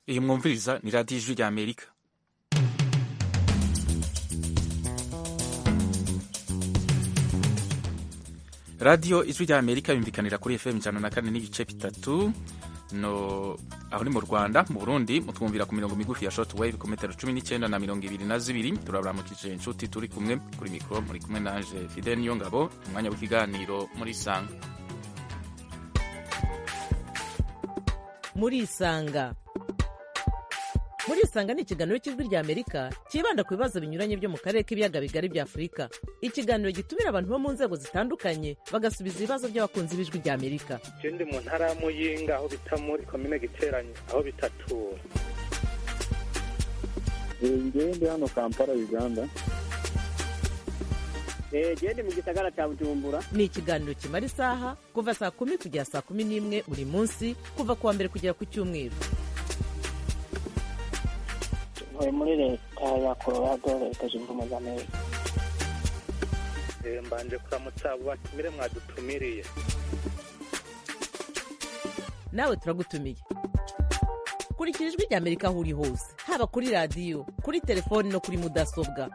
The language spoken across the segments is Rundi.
iyi mwumviriza ni radiyo ijwi rya Amerika. radiyo ijwi rya Amerika yumvikanira kuri FM 104 n'ibice bitatu no aho ni mu Rwanda. Mu Burundi mutwumvira ku mirongo migufi ya shortwave ku metero 19 na 22. Turabaramukije inshuti turi kumwe kuri mikro, muri kumwe nanje Fidel Niyongabo, umwanya w'ikiganiro muri Sanga. Muri Sanga ni ikiganiro cy'ijwi rya Amerika kibanda ku bibazo binyuranye byo mu karere k'ibiyaga bigari bya Afurika. Ikiganiro gitumira abantu bo mu nzego zitandukanye bagasubiza ibibazo by'abakunzi b'ijwi rya Amerika. Je ndi mu ntara ya Muyinga aho bita muri komine Giteranyi aho bitatura. Ndi hano Kampala, Uganda. Ndi mu gisagara cya Bujumbura. Ni ikiganiro kimara isaha kuva saa 10 kugera saa 11 buri munsi, kuva kuwa mbere kugera ku cyumweru. Muri leta ya Colorado, leta zunze ubumwe za Amerika. Mbanje kuramutsa abo batumire mwadutumiriye. Nawe turagutumiye. Kurikira ijwi rya Amerika aho uri hose, haba kuri radiyo, kuri telefoni no kuri mudasobwa.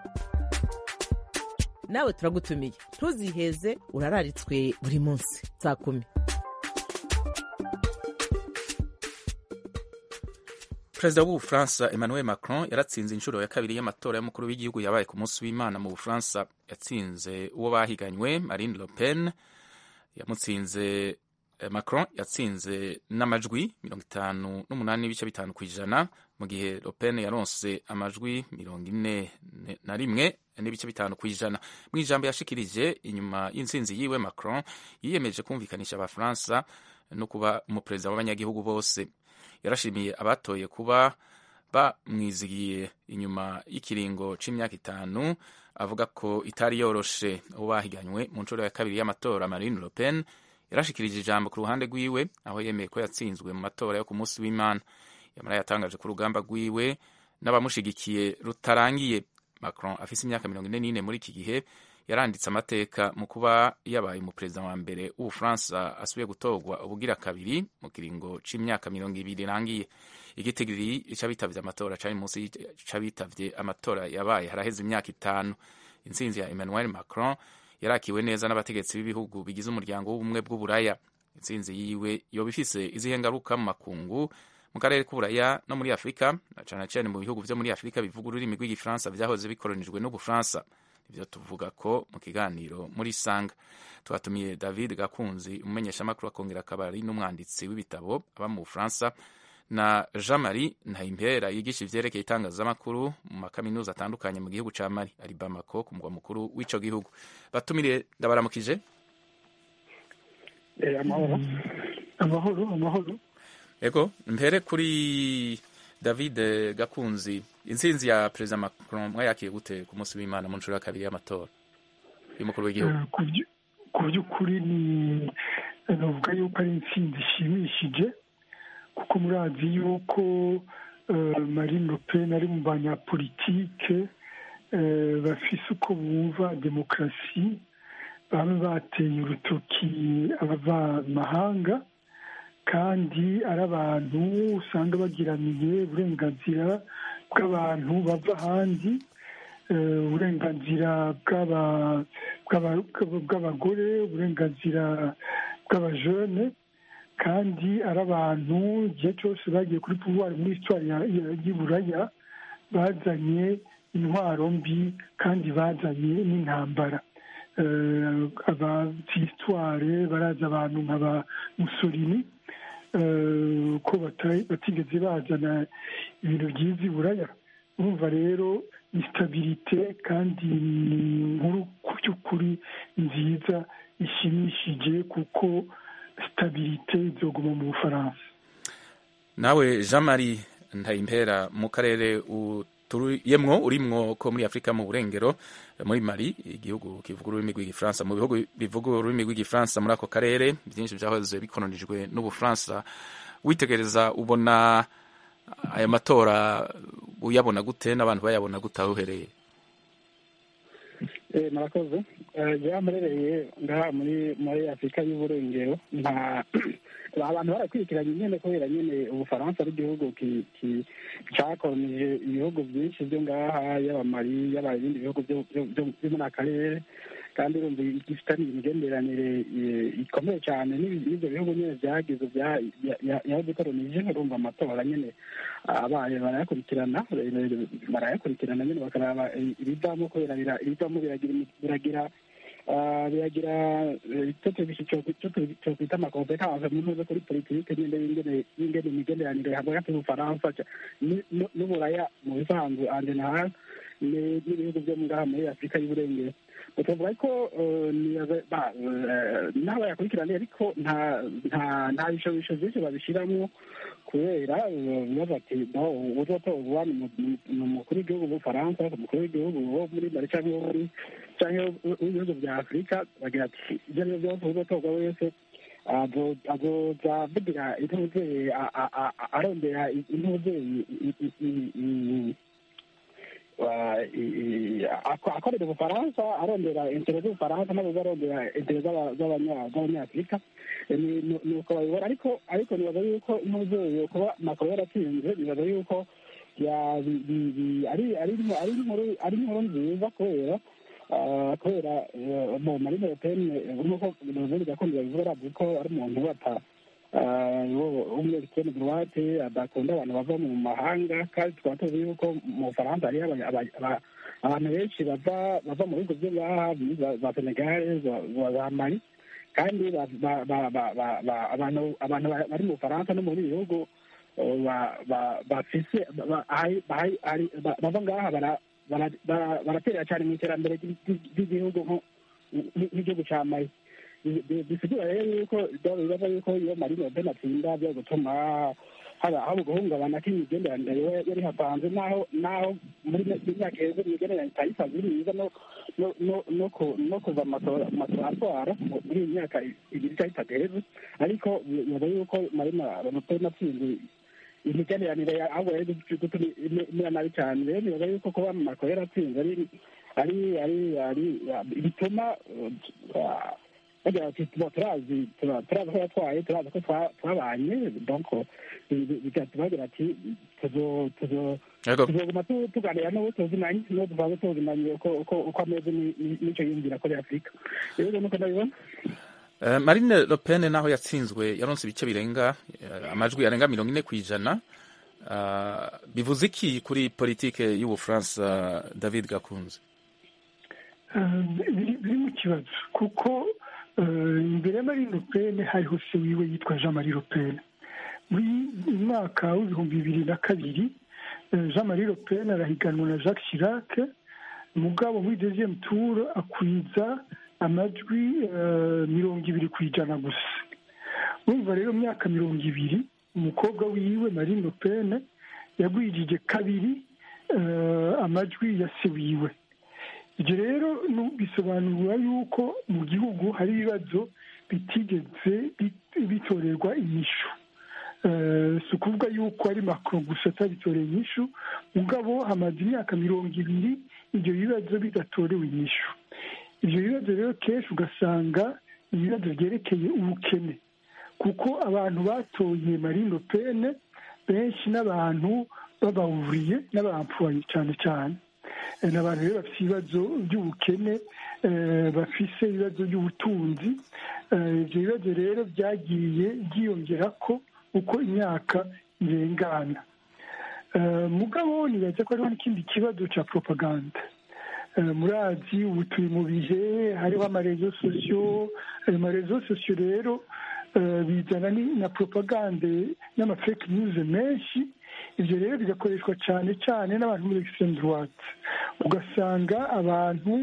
Nawe turagutumiye, ntuziheze, urararitswe buri munsi saa 10. Perezida w'Ubufaransa Emmanuel Macron yaratsinze inshuro ya kabiri y'amatora y'umukuru w'igihugu yabaye ku munsi w'Imana mu Bufaransa. Yatsinze uwo bahiganywe Marine Le Pen. Macron yatsinze n'amajwi 58.5% kw'ijana, mu gihe Le Pen yaronse amajwi 41.5% kw'ijana. Mu ijambo yashikirije inyuma y'intsinzi yiwe, Macron yiyemeje kumvikanisha abafaransa no kuba umuperezida w'abanyagihugu bose. Yarashimiye abatoye kuba bamwizigiye inyuma y'ikiringo c'imyaka 5, avuga ko itari yoroshe. Uwo bahiganywe mu nshuro ya kabiri y'amatora Marine Le Pen yarashikirije ijambo ku ruhande rwiwe, aho yemeye ko yatsinzwe mu matora yo ku munsi w'Imana. Yamara yatangaje ko urugamba rwiwe n'abamushigikiye rutarangiye. Macron afise imyaka 44 muri iki gihe, yaranditse amateka mu kuba yabaye umuperezida wa mbere w'Ubufaransa asubiye gutorwa ubugira kabiri mu kiringo c'imyaka 20 irangiye. Igitigiri c'abitavye amatora cari munsi c'abitavye amatora yabaye haraheze imyaka 5. Intsinzi ya Emmanuel Macron yarakiwe neza n'abategetsi b'ibihugu bigize umuryango w'ubumwe bw'Uburaya. Intsinzi yiwe yoba ifise izihe ngaruka mu makungu, mu karere k'Uburaya no muri Afurika, na cane cane mu bihugu vyo muri Afurika bivuga ururimi rw'igifaransa vyahoze bikoronijwe n'Ubufaransa? Ivyo tuvuga ko mu kiganiro muri Sanga. Twatumiye David Gakunzi, umumenyeshamakuru akongera akaba ari n'umwanditsi w'ibitabo aba mu Bufaransa, na Jean-Marie Ntahimpera yigisha ivyerekeye itangazamakuru mu makaminuza atandukanye mu gihugu ca Mali, ari Bamako ku mugwa mukuru w'ico gihugu. Batumire, ndabaramukije. Amahoro. Ego, mpere kuri David Gakunzi, intsinzi ya Perezida Macron mwayakiye gute ku munsi w'Imana mu nshuro ya kabiri y'amatora y'umukuru w'igihugu? Ku by'ukuri navuga yuko ari intsinzi ishimishije, kuko murazi yuko Marine Le Pen ari mu banyapolitike bafise uko bumva demokarasi, bamwe bateye urutoki abavamahanga, kandi ari abantu usanga bagiraniye uburenganzira bw'abantu bava ahandi, uburenganzira bw'abagore, uburenganzira bw'abajene, kandi ari abantu igihe cyose bagiye kuri pouvoir muri histoire y'Iburaya bazanye intwaro mbi kandi bazanye n'intambara. Abazi histoire baraza abantu nk'aba Mussolini, ko batigeze bazana ibintu byiza Iburaya. Urumva rero ni stabilite kandi nkuru ku by'ukuri nziza ishimishije, kuko stabilite izoguma mu Bufaransa. Nawe Jean-Marie Ntahimpera, mu karere urimwo ko muri Afrika mu burengero, muri Mali, igihugu kivuga ururimi rw'igifaransa, mu bihugu bivuga ururimi rw'igifaransa muri ako karere byinshi byahoze bikolonijwe n'Ubufaransa. Witegereza ubona aya matora uyabona gute n'abantu bayabona gute aho uhereye? Murakoze. Byamerereye ngaha muri Afurika y'uburengero, abantu barakurikiranye nyine kubera nyine ubufaransa ari igihugu cyakolonije ibihugu byinshi byo ngaha yaba mali yaba ibindi bihugu byo muri akarere kandi urumva gifitanye imigenderanire ikomeye cyane n'ibyo bihugu nyine byagize yabikolonije urumva amatora nyine abaye barayakurikirana nyine bakaraba ibivamo kubera ibivamo biragira icyo twita amakompetanse mu ntuze kuri politike y'ingene imigenderanire hagati y'ubufaransa n'uburaya mu bisanzwe ande na hasi n'ibihugu byo ngaha muri afurika y'uburengero tuvuga ko n'aho bayakurikirana ariko nta bishobisho byinshi babishyiramo kubera bibaza ati uzotorwa ni umukuru w'igihugu w'ubufaransa umukuru w'igihugu wo muri mali cyangwa w'ibihugu bya afurika bagira ati ibyo ari byo byose uzotorwa wese azoza avugira intuzeye arondera intuzeye akorera ubufaransa arondera intere z'ubufaransa nabo barondera intere z'abanyafurika nuko babibona ariko nibaza yuko intuzeye kuba makoro yaratsinze nibaza yuko ari inkuru nziza kubera Marine Le Pen nk'uko ubundi gakondo babivuga ko ari umuntu bata umwe extreme droite adakunda abantu bava mu mahanga kandi tukaba tuzi yuko mu Bufaransa hariyo abantu benshi bava mu bihugu byo ngaha za Senegal za Mali kandi abantu bari mu Bufaransa no muri bihugu bafise bava ngaha baraterera cyane mu iterambere ry'igihugu nk'igihugu cya Mali bisigura rero yuko bibaza yuko iyo Marine Le Pen atsinda byo gutuma haba guhungabana k'imigenderanire yari hapanze naho muri myaka heza imigenderanire itayisanzwe iri myiza no kuva amatora atwara muri iyi myaka ibiri cyangwa itatu heza ariko bibaza yuko Marine Le Pen atsinze imigenderanire ahubwo rero imera nabi cyane rero nibaza yuko kuba Macron yaratsinze ari bituma bagira bati turazi ko yatwaye turazi ko twabanye donc bigatuma bagira ati tuzoguma tuganira n'uwo tuzinanye n'uwo dusanzwe tuzinanye uko ameze n'icyo yumvira kuri afurika rero nuko ndabibona Marine Le Pen naho yatsinzwe yaronse ibice birenga amajwi arenga 40%. Bivuze iki kuri politike y'Ubufaransa David Gakunze? Biri mu kibazo kuko imbere ya Marine Le Pen hariho se wiwe yitwa Jean-Marie Le Pen. Muri mwaka w'2002 Jean-Marie Le Pen arahiganwa na Jacques Chirac mugabo muri deuxième tour akwiza amajwi 20% gusa. Urumva rero myaka 20 umukobwa wiwe Marine Le Pen yagwijije kabiri amajwi ya se wiwe. Ibyo rero bisobanura yuko mu gihugu hari ibibazo bitigeze bitorerwa inyishu. Si ukuvuga yuko ari Macron gusa atabitoreye inyishu mugabo hamaze imyaka 20 ibyo bibazo bidatorewe inyishu. Ibyo bibazo rero kenshi ugasanga ibibazo byerekeye ubukene kuko abantu batoye Marine Le Pen benshi n'abantu babawuriye n'abampuye cyane n'abantu rero bafite ibibazo by'ubukene bafise ibibazo by'ubutunzi ibyo bibazo rero byagiye byiyongera ko uko imyaka irengana mugabo nibaza ko hariho n'ikindi kibazo cya propaganda murazi ubu turi mu bihe hariho amarezo sosiyo ayo marezo sosiyo rero bizana na propagande n'amafake news menshi ibyo rero bigakoreshwa cyane n'abantu muri extreme droite ugasanga abantu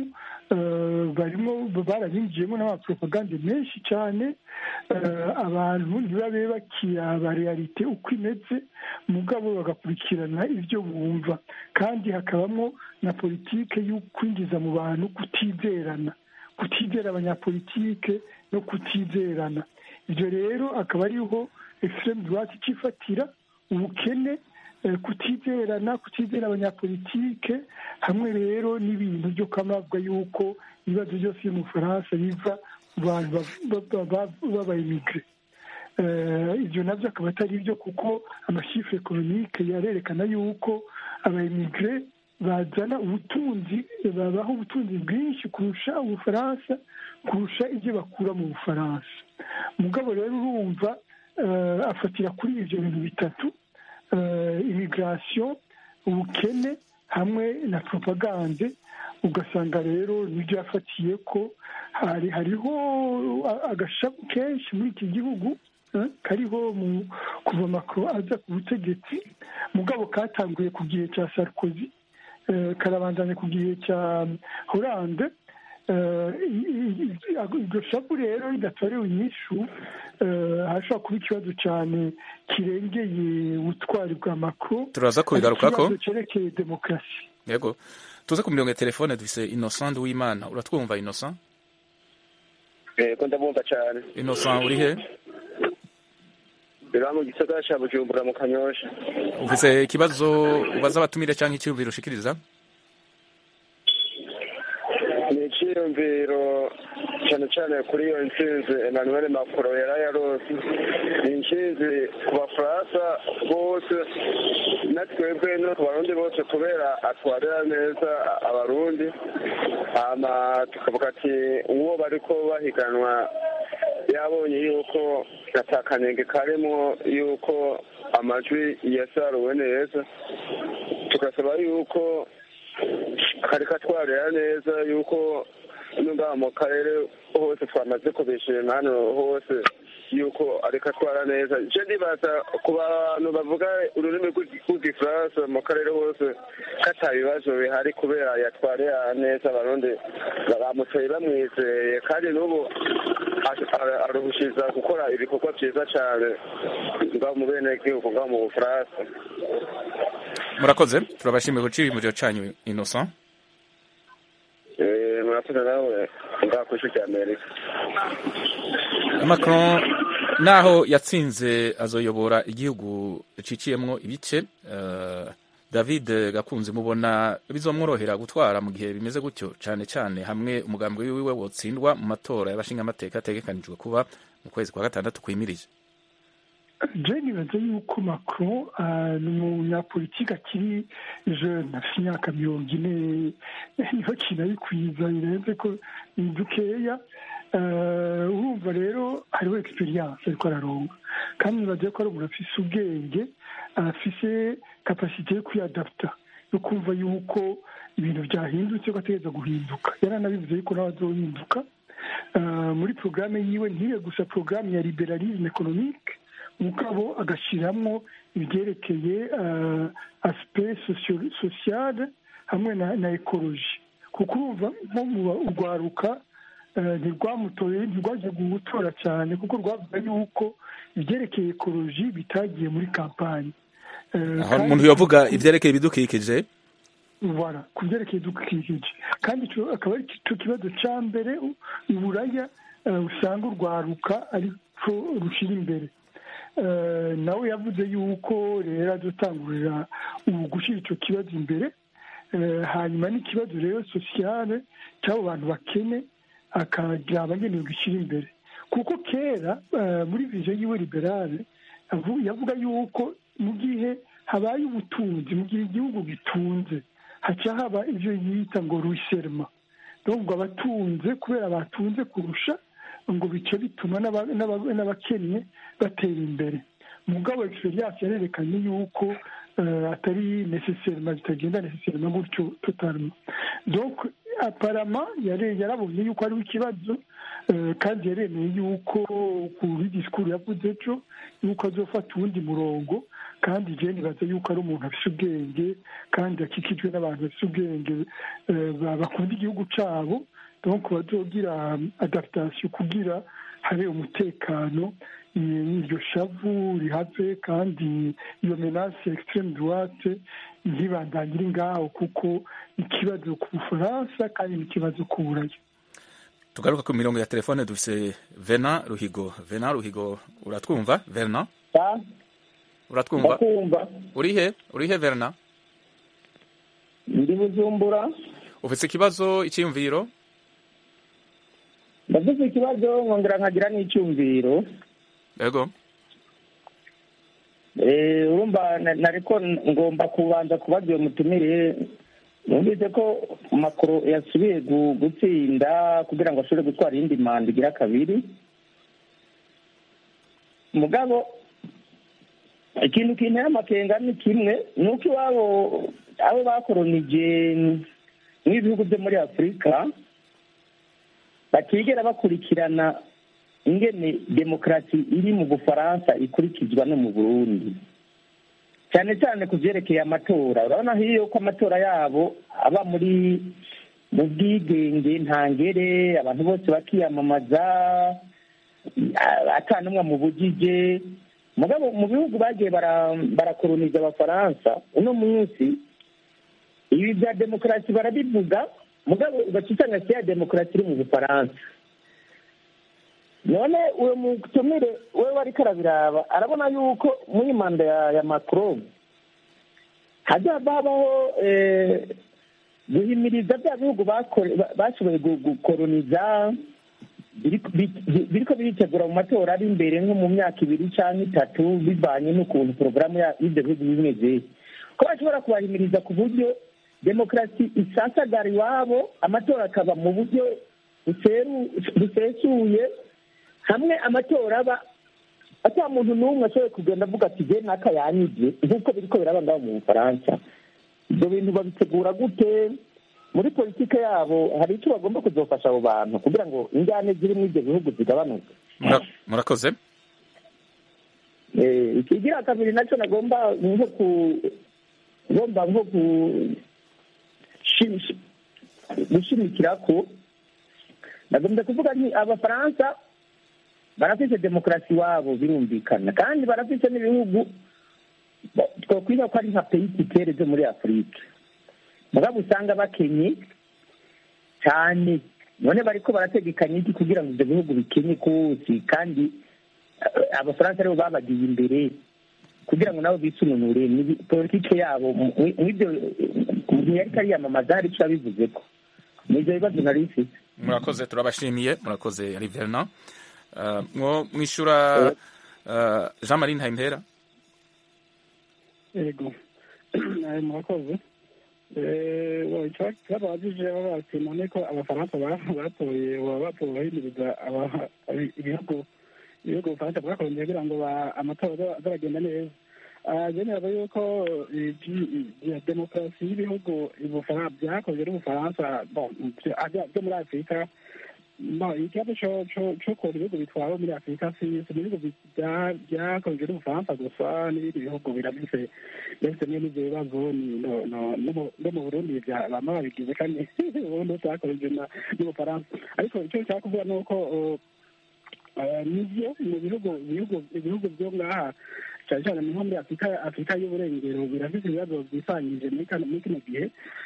barabinjiyemo n'amapropagande menshi cyane abantu ntibabe bakiraba realite uko imeze mugabo bagakurikirana ibyo bumva kandi hakabamo na politike yo kwinjiza mu bantu kutizera abanyapolitike no kutizerana ibyo rero akaba ariho extreme droite icifatira ubukene kutizera abanyapolitike hamwe rero n'ibintu byo kamabwa yuko ibibazo byose byo mu Faransa biva mu bantu b'abayimigre ibyo nabyo akaba atari byo kuko amashifre ekonomike yarerekana yuko abayimigire bazana ubutunzi, babaho ubutunzi bwinshi kurusha ubufaransa, kurusha ibyo bakura mu bufaransa. Mugabo rero urumva afatira kuri ibyo bintu bitatu, immigration, ubukene hamwe na propagande. Ugasanga rero nibyo yafatiye ko hariho agashabu kenshi muri iki gihugu kariho kuva Macron aza ku butegetsi, mugabo katanguye ku gihe cya Sarkozy, karabandanya ku gihe cya Hollande. Iryo shabu rero ridatorewe inyishu hashobora kuba ikibazo cyane kirengeye ubutwari bwa Macron. Turaza kubigarukako, ikibazo cyerekeye demokarasi. Yego, tuze ku mirongo ya telefone dufise Innocent Uwimana. Uratwumva Innocent? Ko ndabumva cyane. Innocent uri he? Bira mu gisagara cya Bujumbura mu Kanyosha. Ufise ikibazo ubaza abatumire cyangwa icyumviro ushikiriza? Ni icyumviro cyane cyane kuri iyo ntsinzi Emmanuel Macron yarayarose. Ni intsinzi ku Bafaransa bose natwebwe no ku Barundi bose kubera atwarira neza Abarundi, hama tukavuga ati uwo bariko bahiganwa yabonye yuko atakanenge karimo, yuko amajwi yasaruwe neza, tugasaba yuko kari katwarira neza, yuko n'ngaha mu karere hose twamaze kubishima hano hose yuko ariko atwara neza. Je ndibaza ku bantu bavuga ururimi rw'igifaransa mu karere hose kata bibazo bihari kubera yatwarira neza Abarundi bamuteye bamwizeye, kandi n'ubu aruhushiza gukora ibikorwa byiza cyane ngaho mu bene gihugu ngaho mu Bufaransa. Murakoze, turabashimiye ku cyimuriro cyanyu Innocent. Murakoze nawe ngaho ku isi cy'Amerika. Macron naho yatsinze azoyobora igihugu ciciyemwo ibice, David Gakunzi mubona bizomworohera gutwara mu gihe bimeze gutyo, cyane cyane hamwe umugambi wiwe wotsindwa mu matora y'abashinga amateka ategekanijwe kuba mu kwezi kwa gatandatu kwimirije? Je nibaza yuko Macron ni umunyapolitiki akiri jeune, afite imyaka 40, niho kinabikwiza birenze ko ni dukeya. Urumva rero hariho experience ariko araronga, kandi nibaza ko ari umuntu afise ubwenge, afise kapasite yo kwiadapta, yo kumva yuko ibintu byahindutse ko ategereza guhinduka. Yaranabivuze yuko nawe azohinduka. Muri programme yiwe ntiye gusa programme ya liberalisme économique, mugabo agashyiramo ibyerekeye aspect social hamwe na ekoloji, kuko urumva nko mu urwaruka ntirwamutoye, ntirwagiye gutora cyane kuko rwavuga yuko ibyerekeye ekoloji bitagiye muri kampani. Aho umuntu yavuga ibyerekeye ibidukikije, voilà, ku byerekeye ibidukikije, kandi akaba ari cyo kibazo cya mbere iburaya usanga urwaruka ariko rushira imbere. Nawe yavuze yuko rero adutangurira gushyira icyo kibazo imbere, hanyuma n'ikibazo rero sosiyale cy'abo bantu bakene akagira abagenewe gushyira imbere, kuko kera muri vision yiwe liberale yavuga yuko mu gihe habaye ubutunzi, mu gihe igihugu gitunze haca haba ibyo yita ngo ruiserma, donc abatunze kubera batunze kurusha ngo bice bituma n'abakennye batera imbere. Mugabo experience yarerekanye yuko atari nécessairement, bitagenda nécessairement gutyo totalement. Donc apparemment yarabonye yuko ari ikibazo, kandi yaremeye yuko kuri discours yavuze cyo yuko azofata uwundi murongo, kandi je nibaza yuko ari umuntu afite ubwenge kandi akikijwe n'abantu bafite ubwenge bakunda igihugu cabo, donc bazogira adaptation kugira habe umutekano, iryo shavu rihave, kandi iyo menace extreme droite ntibandangire ngaho, kuko ikibazo ku Bufaransa kandi n'ikibazo ku Buraya. Tugaruka ku mirongo ya telefone dufise Vena Ruhigo. Vena Ruhigo, uratwumva Vena? Uratwumva? Urihe Vena? Ndi Bujumbura. Ufise ikibazo, icyumviro? Ndafise ikibazo nkongera nkagira n'icyumviro. Yego. urumva nariko ngomba kubanza kubaza uwo mutumire. Numvise ko Macron yasubiye gutsinda kugira ngo ashobore gutwara iyindi manda igira kabiri. Mugabo ikintu kinteye amakenga ni kimwe, ni uko iwabo abo bakoronije n'ibihugu byo muri Afurika batigera bakurikirana ingene demokarasi iri mu Bufaransa ikurikizwa no mu Burundi, cyane cyane ku byerekeye amatora. Urabona hiyo ko amatora yabo aba mu bwigenge ntangere, abantu bose bakiyamamaza atanumwe mu bugije. Mugabo mu bihugu bagiye barakoroniza Abafaransa, uno munsi ibi bya demokarasi barabivuga, mugabo ugacitanga ya demokarasi iri mu Bufaransa. None uwo mutumire we wariko arabiraba arabona yuko muri manda ya Macron hazabaho guhimiriza bya bihugu bashoboye gukoroniza biriko biritegura mu matora ari imbere nko mu myaka 2 canke 3 bivanye n'ukuntu porogaramu y'ibyo bihugu bimeze, ko bashobora kubahimiriza ku buryo demokarasi isasagara iwabo, amatora akaba mu buryo busesuye, hamwe amatora aba ata muntu n'umwe ashoboye kugenda avuga ati je naka yanyije, nk'uko biriko biraba ngaho mu Bufaransa. Ibyo bintu babitegura gute? Muri politike yabo hari icyo bagomba kuzofasha abo bantu kugira ngo injyane ziri muri ibyo bihugu zigabanuke. Murakoze. Ikigira kabiri nacyo nagomba nko gushimikira ko nagomba kuvuga nti Abafaransa barafise demokarasi wabo birumvikana, kandi barafise n'ibihugu twokwita ko ari nka pays titere zo muri Afurika, mugabo usanga bakenye cyane. None bariko barategekanya iki kugira ngo ibyo bihugu bikenye kose, kandi Abafaransa aribo babagiye imbere kugira ngo nabo bisununure politike yabo mw'ibyo ntiyariko ariyamamaza, hari icyo yabivuzeko. Nivyo bibazo nari mfise. Murakoze, turabashimiye. Murakoze Riverna. Mwishura Jean Marie Ntayimpera. Yego, murakoze. Twabajije bati none ko Abafaransa batoye bahimiriza ibihugu Ubufaransa bwakoroniye kugira ngo amatora azaragenda neza. Naba yuko demokarasi y'ibihugu byakozwe n'Ubufaransa byo muri Afurika, ikibazo cy'ukuntu ibihugu bitwawe muri Afurika si ibihugu byakozwe n'Ubufaransa gusa, n'ibindi bihugu birafise n'ibyo bibazo. No mu Burundi bama babigize, kandi ubundi byakozwe n'Ubufaransa. Ariko icyo nshaka kuvuga ni uko nivyo mu ibihugu byo ngaha cyane cyane nko muri Afurika y'uburengero birafite ibibazo byisangije muri kino gihe,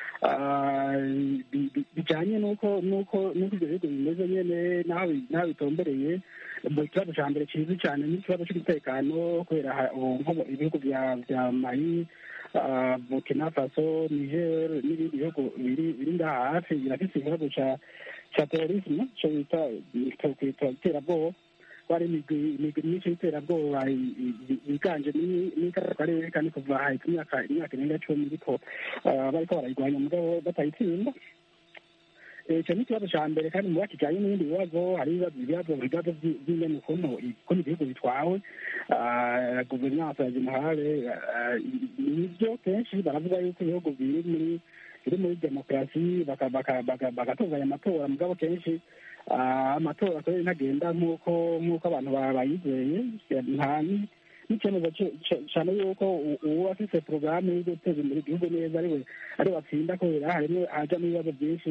bijanye n'uko ibyo bihugu bimeze nyene n'aho bitombereye. Mu kibazo cya mbere kizwi cyane n'ikibazo cy'umutekano, kubera ibihugu bya Mali, Burkina Faso, Niger n'ibindi bihugu biri ngaha hafi birafite ikibazo cya terorisme, cyo bita iterabwoba. Hari imigwi myinshi y'iterabwoba yiganje muri kariya karere, kandi kuva imyaka irenga 10 ariko bariko barayirwanya mugabo batayitsinda. Icyo ni ikibazo cya mbere, kandi muba kijanye n'ibindi bibazo. Hari ibibazo by'ingene ukuntu ibihugu bitwawe, guverinance ya generale. Nibyo kenshi baravuga yuko ibihugu biri muri demokarasi bagatunganya amatora, mugabo kenshi amatora akaba ntagenda nk'uko abantu bayizeye. N'icyemezo cyane yuko uwo afise porogaramu yo guteza imbere igihugu neza ari watsinda, kubera harimo hajamo ibibazo byinshi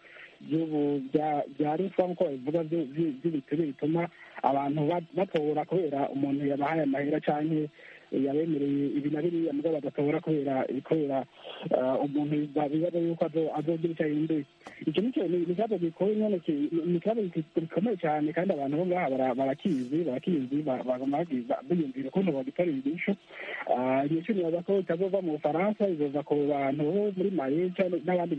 bya ruswa nk'uko babivuga by'ibitego bituma abantu batora kubera umuntu yabahaye amahera canke yabemereye ibi na biriya, mugabo badatora kubera umuntu bibaza yuko azogira icyo ahinduye. Icyo ni ikibazo gikomeye nyene, ni ikibazo gikomeye cyane, kandi abantu bo ngaha barakizi bagomba biyumvira ukuntu bagitorera inyishu. Inyishu nibaza ko itazova mu Bufaransa, izova ku bantu bo muri Mali n'abandi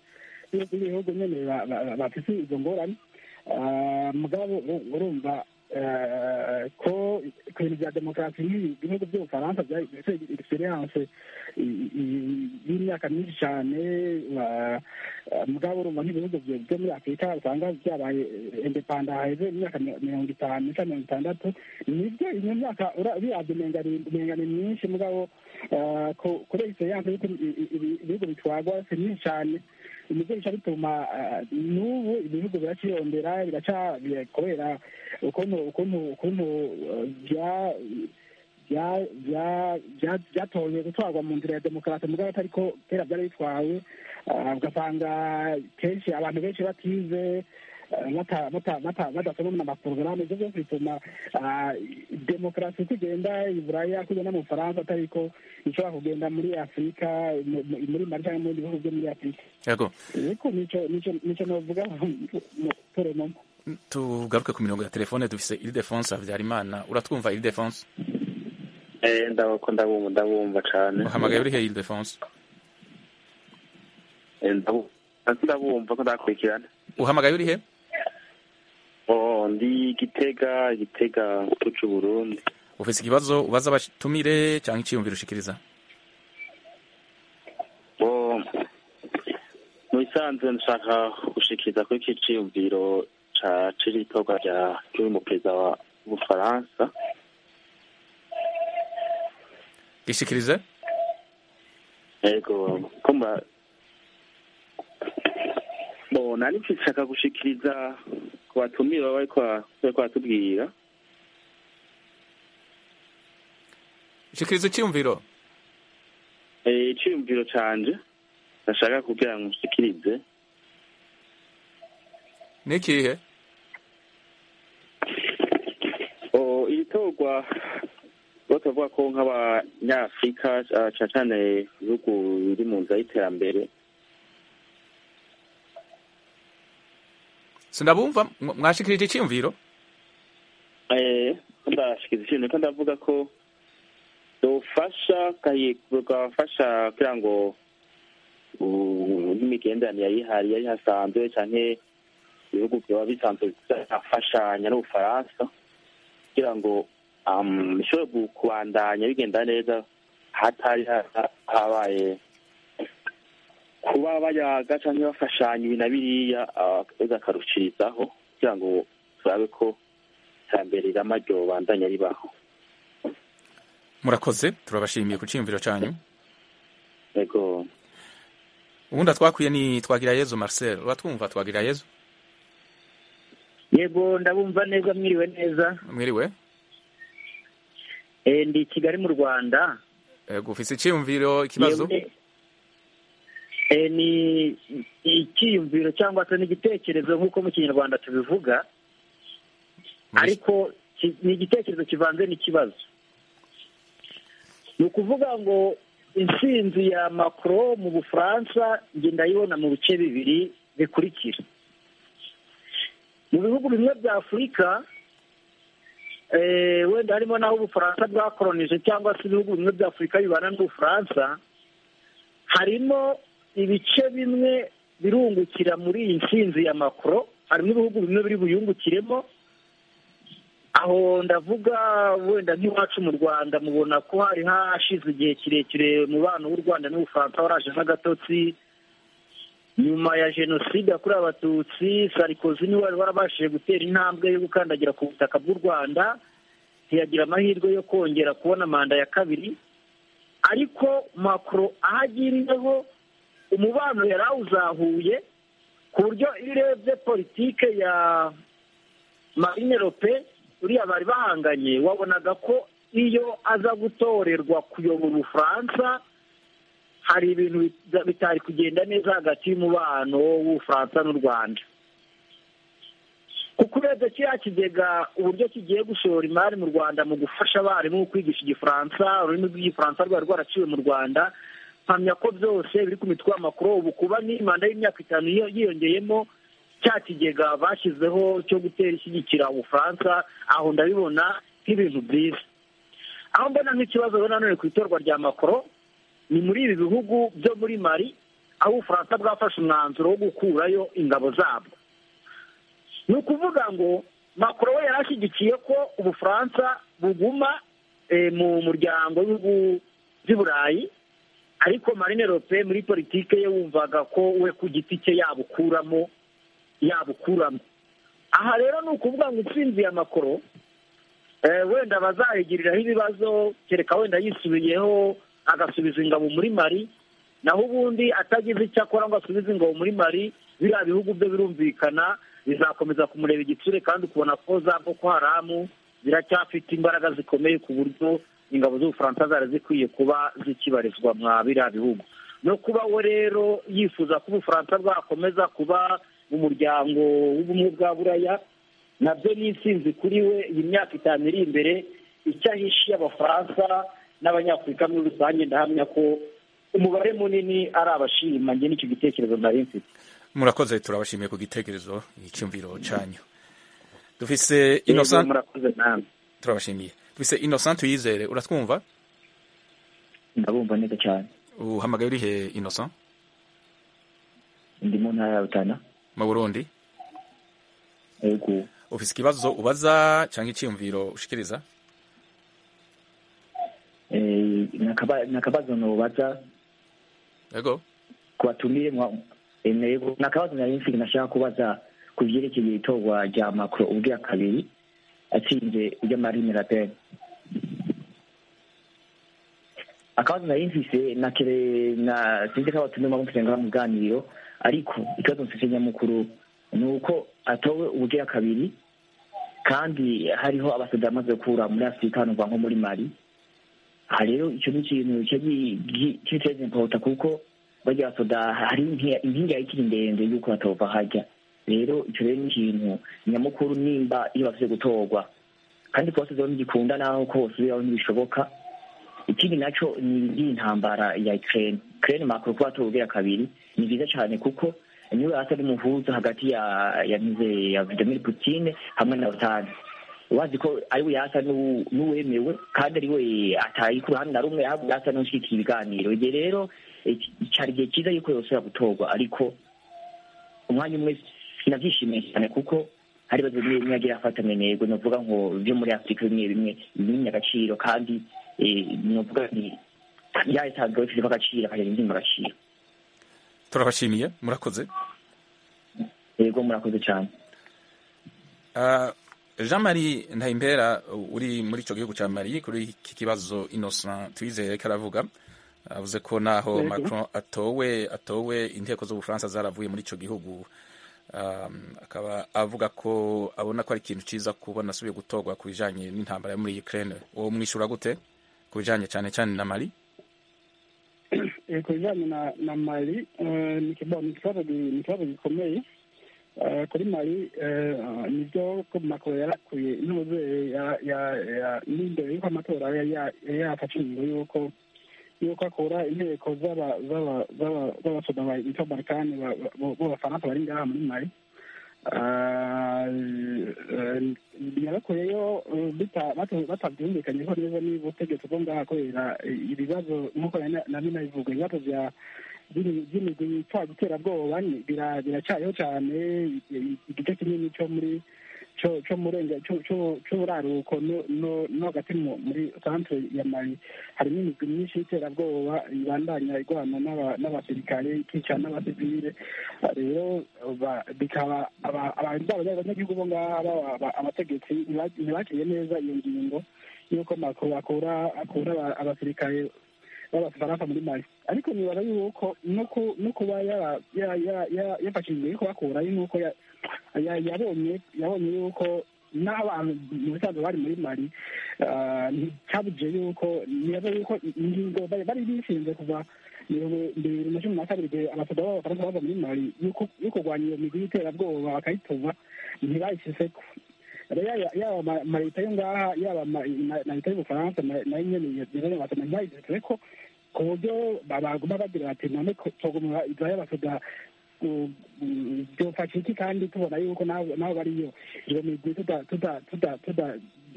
b'ibihugu nyene bafise izo ngorane. Mugabo urumva ko ku bintu bya demokarasi ibihugu by'ubufaransa byagize experience y'imyaka myinshi cyane mugabo urumva nk'ibihugu byo muri afurika usanga byabaye indepanda haheze imyaka 50 cyangwa 60 nibyo iyo myaka biravye umenga ni myinshi mugabo kuri experience y'uko ibihugu bitwagwa si myinshi cyane nibyo bica bituma n'ubu ibihugu biraciyondera kubera ukuntu byatoye gutwarwa mu nzira ya demokarasi mugabo atari ko kera byari bitwawe ugasanga kenshi abantu benshi batize badasoma amaporogaramu ibyo byose bituma demokarasi uko igenda iburaya kugenda mu bufaransa atari ko ishobora kugenda muri afurika muri mali cyangwa mu bindi bihugu byo muri afurika yego ariko nico novuga poromoma tugaruke ku mirongo ya telefone dufise Ildefonse Habyarimana uratwumva Ildefonse ndabumva cane uhamagaye uri he Ildefonse ndabumva ko ndakurikirana uhamagaye uri he ndi Gitega c'u Burundi ufise ikibazo ubaza abatumire cyangwa iciyumviro ushikiriza mu bisanzwe nshaka gushikiriza kuri iki ciyumviro c'itorwa ry'umuperezida w'Ubufaransa gishikirize yego nari nshaka gushikiriza ku batumire baba bariko batubwira shikiriza iciyumviro iciyumviro canje ndashaka kugira ngo nshikirize nikihe iri torwa bavuga ko nk'abanyafurika cane cane ibihugu biri mu nzira y'iterambere sindabumva mwashikirije iciyumviro ndashikiriza iciyumviro ko ndavuga ko gafasha kugira ngo n'imigenderanire yari hasanzwe canke ibihugu byoba bisanzwe bizafashanya n'Ubufaransa kugira ngo bishobore kubandanya bigenda neza hatari habaye kuba bayaga canke bafashanya ibi na biriya akarushirizaho kugira ngo turabe ko iterambere rirama ryobandanya ribaho. Murakoze turabashimiye ku ciyumviro canyu. Yego. Ubundi twakwiye ni Twagirayezu Marcel. Uratwumva Twagirayezu? Yego ndabumva neza mwiriwe neza. Mwiriwe. Ndi Kigali mu Rwanda. Yego ufise iciyumviro ikibazo? Ni ikiyumviro cyangwa se n'igitekerezo nk'uko mu Kinyarwanda tubivuga. Ariko ni igitekerezo kivanze n'ikibazo. Ni ukuvuga ngo intsinzi ya Macron mu Bufaransa nge ndayibona mu bice bibiri bikurikira. Mu bihugu bimwe bya Afurika wenda harimo n'aho Ubufaransa bwakolonije cyangwa se ibihugu bimwe bya Afurika bibana n'Ubufaransa, harimo ibice bimwe birungukira muri iyi ntsinzi ya Macron, harimo ibihugu bimwe biri buyungukiremo. Aho ndavuga wenda nk'iwacu mu Rwanda mubona ko hari hashize igihe kirekire umubano w'u Rwanda n'Ubufaransa waraje nk'agatotsi. Nyuma ya jenoside yakorewe Abatutsi, Sarkozy niwe wari warabashije gutera intambwe yo gukandagira ku butaka bw'u Rwanda, ntiyagira amahirwe yo kongera kubona manda ya kabiri. Ariko Macron ahagiriyeho umubano yari awuzahuye, ku buryo iyo urebye politike ya Marine Le Pen uriya bari bahanganye, wabonaga ko iyo aza gutorerwa kuyobora Ubufaransa hari ibintu bitari kugenda neza hagati y'umubano w'Ubufaransa n'u Rwanda. Kuko urebye kiriya kigega uburyo kigiye gushora imari mu Rwanda mu gufasha abarimu kwigisha Igifaransa, ururimi rw'Igifaransa rwari rwaraciwe mu Rwanda, mpamya ko byose biri ku mitwe ya Macron. Ubu kuba ni manda y'imyaka 5 yiyongeyemo cya kigega bashyizeho cyo gutera ishyigikira Ubufaransa, aho ndabibona nk'ibintu byiza. Aho mbona nk'ikibazo nanone ku itorwa rya Macron ni muri ibi bihugu byo muri Mali, aho Ubufaransa bwafashe umwanzuro wo gukurayo ingabo zabwo. Ni ukuvuga ngo Macron we yarashyigikiye ko ubufaransa buguma mu muryango w'ibihugu by'i burayi, ariko Marine Le Pen muri politike ye wumvaga ko we ku giti cye yabukuramo. Aha rero ni ukuvuga ngo intsinzi ya Macron wenda bazayigiriraho ibibazo, kereka wenda yisubiyeho agasubiza ingabo muri Mali, naho ubundi atagize icyo akora ngo asubize ingabo muri Mali, biriya bihugu byo birumvikana bizakomeza kumureba igitsure, kandi ukubona ko za Boko Haram ziracyafite imbaraga zikomeye ku buryo ingabo z'Ubufaransa zari zikwiye kuba zikibarizwa mwa biriya bihugu. No kuba we rero yifuza ko Ubufaransa bwakomeza kuba mu muryango w'ubumwe bwa Buraya, nabyo ni intsinzi kuri we. Iyi myaka 5 iri imbere, icyo ahishiye Abafaransa n'Abanyafurika muri rusange, ndahamya ko umubare munini ari abashima. Njye n'icyo gitekerezo nari mfite. Murakoze, turabashimiye ku gitekerezo icyumviro cyanyu. Dufise Innocent, murakoze namwe. Turabashimiye. Dufise Innocent Uyizere, uratwumva? Ndabumva neza cyane. Uhamagaye uri he Innocent? Ndi mu ntara ya Rutana mu Burundi. Yego. Ufise ikibazo ubaza cyangwa icyumviro ushikiriza? Nakabazo nobaza. Yego. Kwatumire yego, nakabazo nari mfite nashaka kubaza ku byerekeye itorwa rya Macron ubwe kabiri atsinze ujya Marine Le Pen. Akabazo nari mfise na sinzi ko batumye mu kuzenga mu ganiro, ariko ikibazo mfise nyamukuru nuko atowe ubwe kabiri kandi hariho abasoda bamaze kura muri Afrika no nko muri Mali. Rero icyo ni ikintu cyiteze impota kuko bajya abasoda hari inkingi y'ikiri ndende yuko batova hajya. Rero icyo rero ni ikintu nyamukuru nimba iyo bafite gutorwa, kandi kose zo ngikunda naho kose biraho ntibishoboka. Ikindi naco ni intambara ya Ukraine Macron ko atubwira kabiri ni byiza cyane kuko niwe atari muhuza hagati ya Vladimir Putin hamwe na OTAN. Wazi ko ari we yasa n'uwemewe kandi ari we atayi ku ruhande na rumwe yasa n'ushyikiye ibiganiro. Igihe rero cyari igihe cyiza yuko yosubira gutorwa, ariko umwanya umwe sinabyishimiye cyane kuko hari bazo bimwe yagira afatanye nego novuga ngo byo muri Afrika bimwe agaciro, kandi novuga ni yayitanzwe ifite agaciro akagira agaciro. Turabashimiye, murakoze. Yego, murakoze cyane. Jean-Marie Ntahimpera uri muri ico gihugu ca Mali, kuri iki kibazo Innocent Tuyizere karavuga, avuze ko naho Macron atowe inteko z'Ubufaransa zaravuye muri ico gihugu, akaba avuga ko abona ko ari ikintu ciza kubona asubiye gutorwa ku bijanye n'intambara muri Ukraine. Uwo mwishura gute ku bijanye cyane cyane na Mali? Ku bijanye na Mali ni ikibazo gikomeye kuri Mali. Nibyo ko Macron yarakuye intuze n'imbere y'uko amatora yafashe ingingo yuko akora inteko z'abasoda bita Balkani b'Abafaransa bari ngaha muri Mali. Yarakuyeyo batabyumvikanyeho neza n'ubutegetsi bwo ngaha kubera ibibazo nk'uko nari nabivuga, ibibazo by'imigwi y'iterabwoba biracyayeho cyane. Igice kinini cy'uburaruko no hagati muri centre ya Mali harimo imigwi myinshi y'iterabwoba ibandanya igwana n'abasirikare ikica n'abasivile. Rero bikaba abanyagihugu bo ngaha abategetsi ntibakiriye neza iyo ngingo y'uko Macron akura abasirikare b'Abafaransa muri Mali. Ariko nibaza yuko no kuba yafashe ingingo yo kubakurayo nuko yabonye yuko n'abantu mu bisanzwe bari muri Mali nticyabuje yuko nibaza yuko ingingo bari bishinze kuva 2012 igihe abasoda b'Abafaransa bava muri Mali yo kurwanya iyo migwi y'iterabwoba bakayituva ntibayishiseko. Yaba amaleta yo ngaha yaba na leta y'Ubufaransa nayo nyene ntibayishiseko ku buryo baguma bagira bati none tugumura iza y'abasoda byofasha iki, kandi tubona yuko nabo bariyo iyo migwi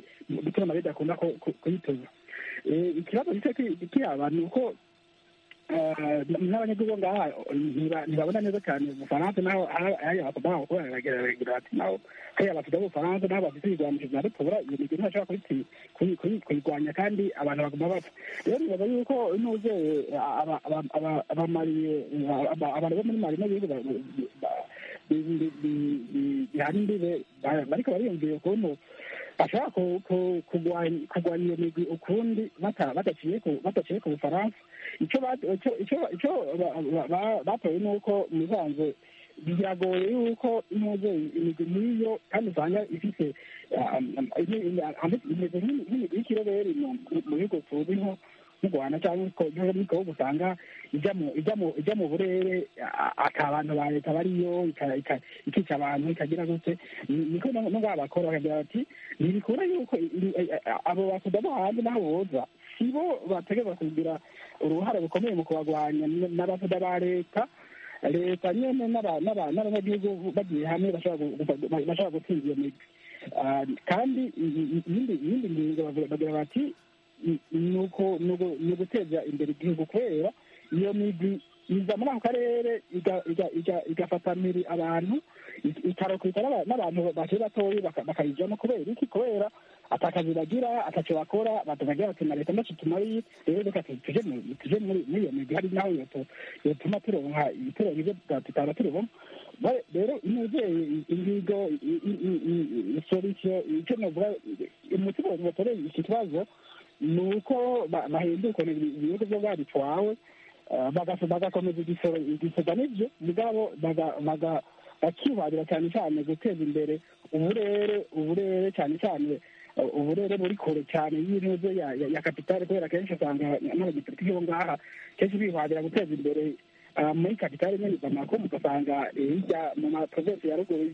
bituma bidakunda kuyituza. Ikibazo gito kiyaba ni uko n'abanyagihugu ngaha ntibabona neza cyane ubufaransa naho hari abakobwa bakora baragira bati naho hari abafite ubufaransa naho bafite ibigwanisho bya rutura iyo migwi ntibashobora kuyirwanya kandi abantu baguma bapfa rero nibaza yuko nuze abamariye abantu bo muri mari n'ibihugu bihana imbibe bariko bariyumvira ukuntu bashobora kurwanya iyo migwi ukundi badaciye ku bufaransa icyo batoye ni uko musanze biragoye yuko inoze imigwi nk'iyo kandi usanga ifite imeze nk'imigwi y'ikiroberi mu bihugu tuzi nko mu rwanda cyangwa n'igihugu usanga ijya mu burere ata abantu ba leta bariyo ikica abantu ikagira gute niko no ngaha bakora bakagira bati ntibikura yuko abo bakuda bo hanze n'aho boza si bo bategereza kugira uruhare rukomeye mu kubagwanya n'abakuda ba leta nyene n'abanyagihugu bagiye hamwe bashobora gutsinda iyo migwi kandi iyindi ngingo bagira bati ni uguteza imbere igihugu kubera iyo migwi iza muri ako karere igafata mpiri abantu ikarokwita n'abantu bakiri batoyi bakayijamo kubera iki kubera atakazi bagira ataco bakora batukagira bati na leta ndaco tumariye rero reka tuje muri iyo migwi hari naho yotuma turonka ibitero ivyo tutaba turibona rero inozeye ingigo solution ico novuga umuti batoreye iki kibazo ni uko bahinduka ibihugu vyo babitwawe bagakomeza igisega n'ivyo mugabo bakibarira cyane cyane guteza imbere uburere cyane cyane uburere buri kure cyane y'intuzo ya kapitale kubera kenshi usanga n'abagipolitiki bo ngaha kenshi bihwadira guteza imbere muri kapitale nyine bamako mugasanga hirya mu maprovensi ya ruguru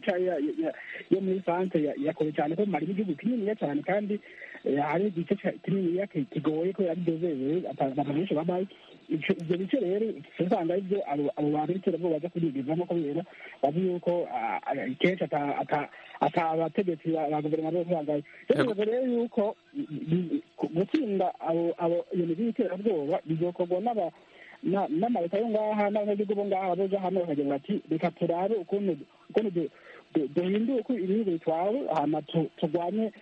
yo muri santere ya kure cyane ko mari igihugu kininiya cyane kandi hari igice kininiya kigoye ko yari dozere abantu benshi babaye ibyo bice rero usanga aribyo abo bantu b'iterabwoba baza kurigizamo kubera bazi yuko kenshi abategetsi ba guverinoma bose bambaye rero yuko gutsinda iyo migwi y'iterabwoba bizokorwa n'amaleta yo ngaha n'abanyagihugu bo ngaha boza hamwe bakagira bati reka turabe ukuntu duhindure uko ibihugu bitwawe hama turwanye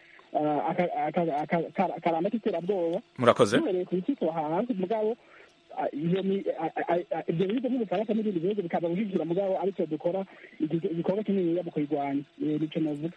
akaranda k'iterabwoba murakoze duhereye ku rukiko hanze mugabo ibyo bihugu n'ubufaransa n'ibindi bihugu bikaza gushyigikira mugabo aricyo dukora igikorwa kinini mu kuyirwanya nicyo navuga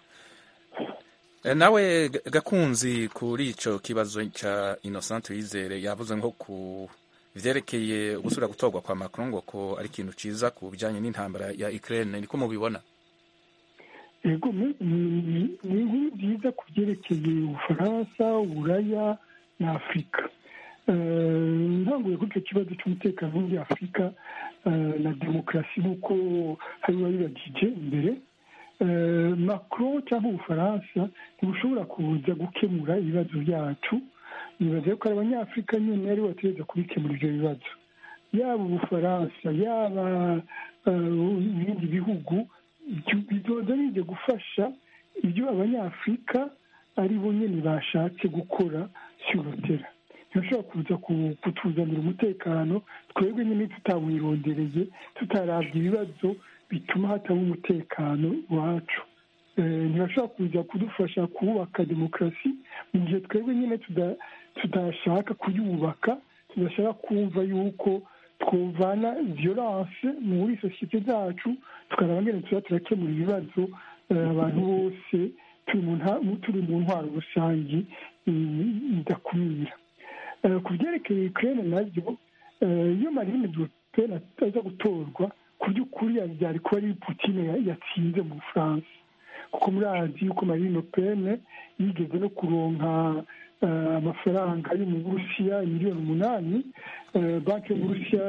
nawe gakunzi kuri ico kibazo ca Innocent Wizere yavuze nko ku vyerekeye gusubira gutorwa kwa Macron ngo ko ari ikintu ciza ku bijanye n'intambara ya Ukraine niko mubibona ego ni inkuru nziza ku byerekeye ubufaransa uburaya na afurika ntanguye kuri icyo kibazo cy'umutekano muri afurika na demokarasi nk'uko hari uwabibagije imbere Macron cyangwa ubufaransa ntibushobora kuza gukemura ibibazo byacu nibaza ko ari abanyafurika nyine ari bategereza kubikemura ibyo bibazo yaba ubufaransa yaba ibindi bihugu bizoza bijya gufasha ibyo abanyafurika ari bo nyine bashatse gukora surotera ntibashobora kuza kutuzanira umutekano twebwe nyine tutawirondereye tutarabye ibibazo bituma hataba umutekano iwacu ntibashobora kuza kudufasha kubaka demokarasi mu gihe twebwe nyine tudashaka kuyubaka tudashaka kumva yuko twuvana violence muri sosiyete zacu tukaraba ngene tuba turakemura ibibazo abantu bose turi mu ntwaro rusange idakumira ku byerekeye Ukraine nabyo iyo Marine Le Pen aza gutorwa ku by'ukuri byari kuba ari Putin yatsinze mu Bufaransa kuko murazi yuko Marine Le Pen yigeze no kuronka amafaranga yo mu Burusiya miliyoni 8 banki yo mu Burusiya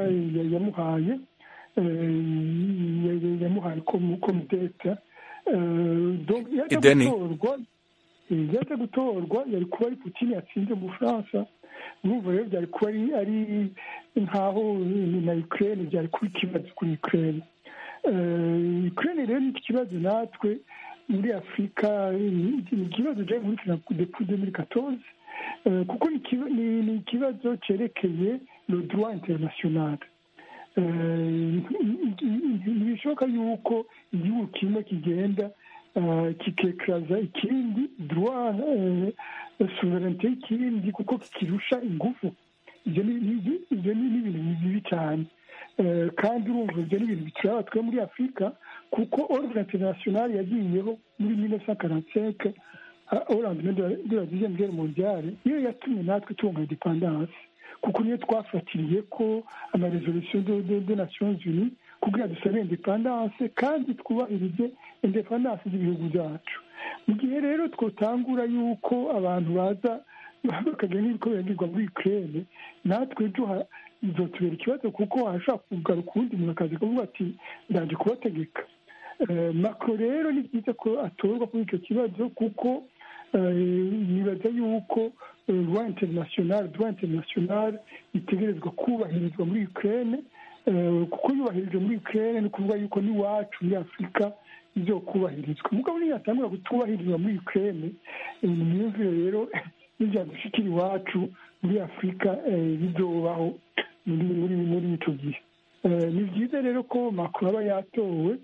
yamuhaye komudeta yaje gutorwa yari kuba ari Putin yatsinze mu Bufaransa n'ubu rero byari kuba ari nkaho na Ukraine byari kuba ikibazo kuri Ukraine rero ni ikibazo natwe muri afurika ni ikibazo cyo muri depuis 2014 kuko ni ikibazo cyerekeye le droit international. Ntibishoboka yuko igihugu kimwe kigenda kikekeraza ikindi droit souverainete y'ikindi kuko kikirusha ingufu. Ibyo ni ibintu bibi cyane, kandi urumva ibyo ni ibintu bituraba twe muri afurika, kuko ordre international yagiyeho muri 1945 Hollande de la deuxième guerre mondiale, iyo yatumye natwe turonka independance, kuko niyo twafatiriye ko amaresolution de Nations Unies kugira dusabe independance kandi twubahirize independance z'ibihugu byacu. Mu gihe rero twotangura yuko abantu baza bakagira n'ibiko biragirwa muri Ukraine, natwe ejo bizotubera ikibazo, kuko hashobora kugaruka uwundi muntu akaza kuvuga ati ndaje kubategeka. Macron rero ni byiza ko atorwa kuri icyo kibazo, kuko nibaza yuko droit international itegerezwa kubahirizwa muri Ukraine, kuko yubahirijwe muri Ukraine ni ukuvuga yuko n'iwacu muri Afurika izokubahirizwa. Mugabo niyatangura kutubahirizwa muri Ukraine, imyumvire rero n'ibyadushikira iwacu muri Afurika bizobaho muri icyo gihe. Ni byiza rero ko Macron aba yatowe,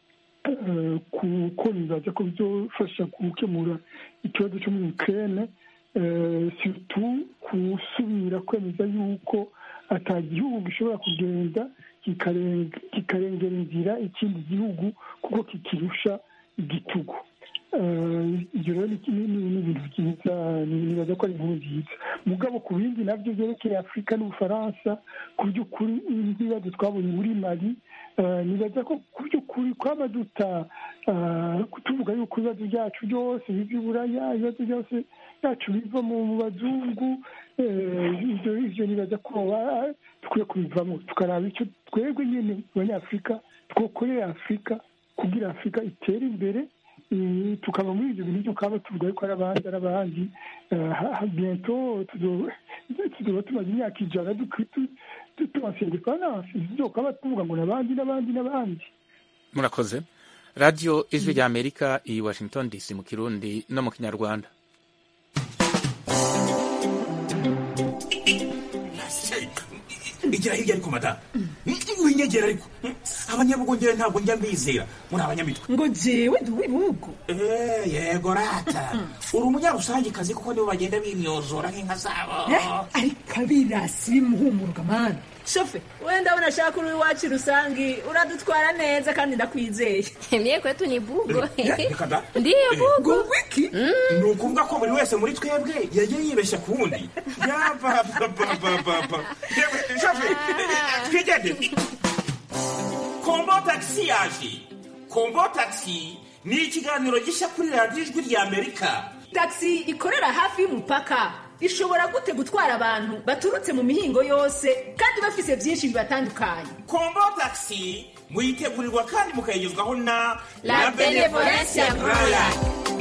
kuko nibaza ko bizofasha gukemura ikibazo cyo muri Ukraine, surtout kusubira kwemeza yuko ata gihugu gishobora kugenda kikarengera inzira ikindi gihugu kuko kikirusha igitugu. Ibyo rero ni ibintu byiza, nibaza ko ari inkuru nziza. Mugabo ku bindi nabyo byerekeye Afurika n'Ubufaransa, ku by'ukuri ibibazo twabonye muri Mali, nibaza ko ku by'ukuri twaba tuvuga yuko ibibazo byacu byose biva i Buraya, ibibazo byose byacu biva mu bazungu, ibyo nibaza ko dukwiye kubivamo, tukaraba icyo twebwe nyine abanyafurika twokorera Afurika kugira Afurika itere imbere, tukaba muri ibyo bintu tukaba tuvuga yuko ari abandi bientôt tuzoba tumaze imyaka ijana tubanse independance, tukaba tuvuga ngo n'abandi. Murakoze. Radio Ijwi rya Amerika i Washington DC mu Kirundi no mu Kinyarwanda. Igira hirya ariko mata winyegera ariko abanyabugongera ntabwo njya mbizera muri abanyamitwe ngo jewe ndi uw'ibihugu. Yego rata uri umunyarusangikazi kuko nibo bagenda bimyozora nk'inka zabo. Ariko abirasi bimuhumuruka mana shofe wenda unashaka uri iwacu rusangi uradutwara neza kandi ndakwizeye. Mie kwetu ni bugo. Ndiyo bugo. Wiki ni ukuvuga ko buri wese muri twebwe yagiye yibeshya ku wundi. Yabababababa shofe twigende Kombo Taxi yaje. Kombo Taxi ni ikiganiro gishya kuri Radio Ijwi rya Amerika. Taxi ikorera hafi y'umupaka ishobora gute gutwara abantu baturutse mu mihingo yose kandi bafise byinshi bibatandukanye. Kombo Taxi muyitegurirwa kandi mukayigezwaho na La Benevolencia Royal.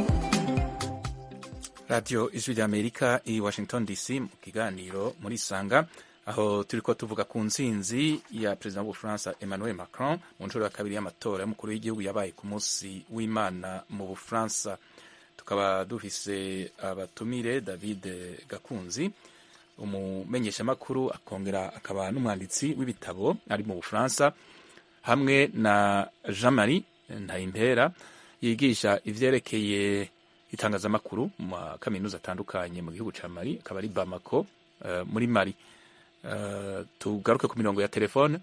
Radio Ijwi rya Amerika i Washington DC mu kiganiro muri Sanga, aho turiko tuvuga ku nsinzi ya President w'Ubufaransa Emmanuel Macron mu nshuro ya kabiri y'amatora y'umukuru w'igihugu yabaye ku munsi w'Imana mu Bufaransa. Tukaba dufise abatumire David Gakunzi, umumenyeshamakuru akongera akaba n'umwanditsi w'ibitabo ari mu Bufaransa, hamwe na Jean-Marie Ntayimpera yigisha ivyerekeye itangazamakuru mu kaminuza atandukanye mu gihugu ca Mali, akaba ari Bamako muri Mali. Tugaruke ku mirongo ya telefone.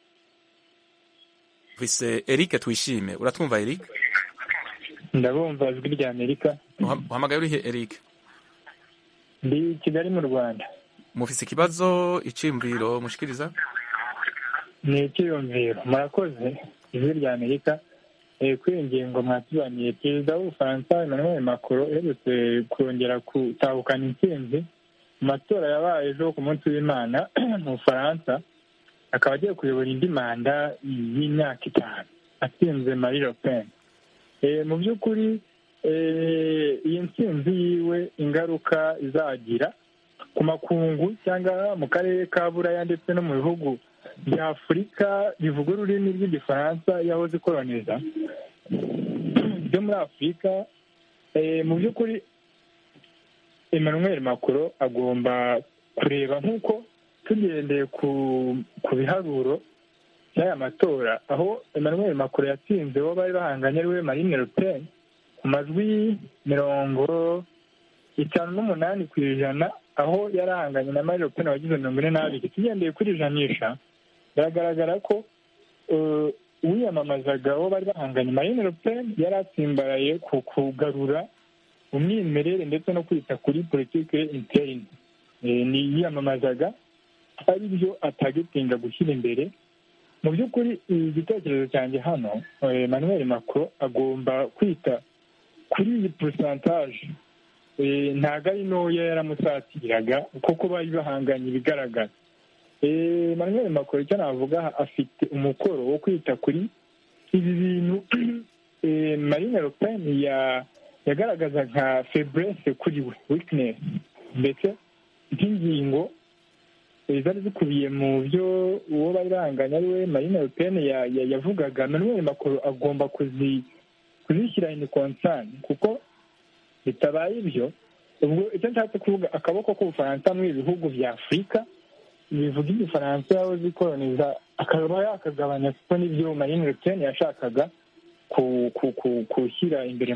Vise Eric Twishime, uratwumva Eric? Ndabumva Ijwi rya Amerika. Uhamagaye urihe Eric? Ndi Kigali mu Rwanda. Mufise ikibazo, iciyumviro mushikiriza? Ni iciyumviro. Murakoze Ijwi rya Amerika. Kuri ingingo mwatubaniye, Perezida w'Ubufaransa Emmanuel Macron yaherutse kongera gutahukana intsinzi mu matora yabaye ejo ku munsi w'Imana mu Bufaransa, akaba agiye kuyobora indi manda y'imyaka 5 atsinze Marine Le Pen. Mu by'ukuri iyi ntsinzi yiwe ingaruka izagira ku makungu cyangwa mu karere ka Buraya ndetse no mu bihugu bya Afurika bivuga ururimi rw'igifaransa yahoze ikoloniza byo muri Afurika. Mu by'ukuri Emmanuel Macron agomba kureba nk'uko tugendeye ku biharuro by'aya matora aho Emmanuel Macron yatsinze uwo bari bahanganye ari we Marine Le Pen ku majwi 58%, aho yarahanganye na Marine Le Pen wagize 42. tugendeye kuri ijanisha biragaragara ko uwiyamamazaga uwo bari bahanganye Marine Le Pen yari atsimbaraye ku kugarura umwimerere ndetse no kwita kuri politike interne. Ni yiyamamazaga ari byo atagitinda gushyira imbere. Mu by'ukuri igitekerezo cyanjye hano Emmanuel Macron agomba kwita kuri iyi pourcentage, ntabwo ari ntoya yaramusatiraga kuko bari bahanganye ibigaragara. Emmanuel Macron icyo navuga afite umukoro wo kwita kuri ibi bintu Marine Le Pen yagaragaza nka faiblesse kuri we, weakness, ndetse nk'ingingo zari zikubiye mu byo uwo bari bahanganye ari we Marine Le Pen yavugaga. Emmanuel Macron agomba kuzishyira in concern, kuko bitabaye ibyo ubwo icyo nshatse kuvuga akaboko k'Ubufaransa mu bihugu bya Afurika bivuga igifaransa yaho zikoloniza akaba yakagabanya, kuko n'ibyo Marine Le Pen yashakaga kushyira imbere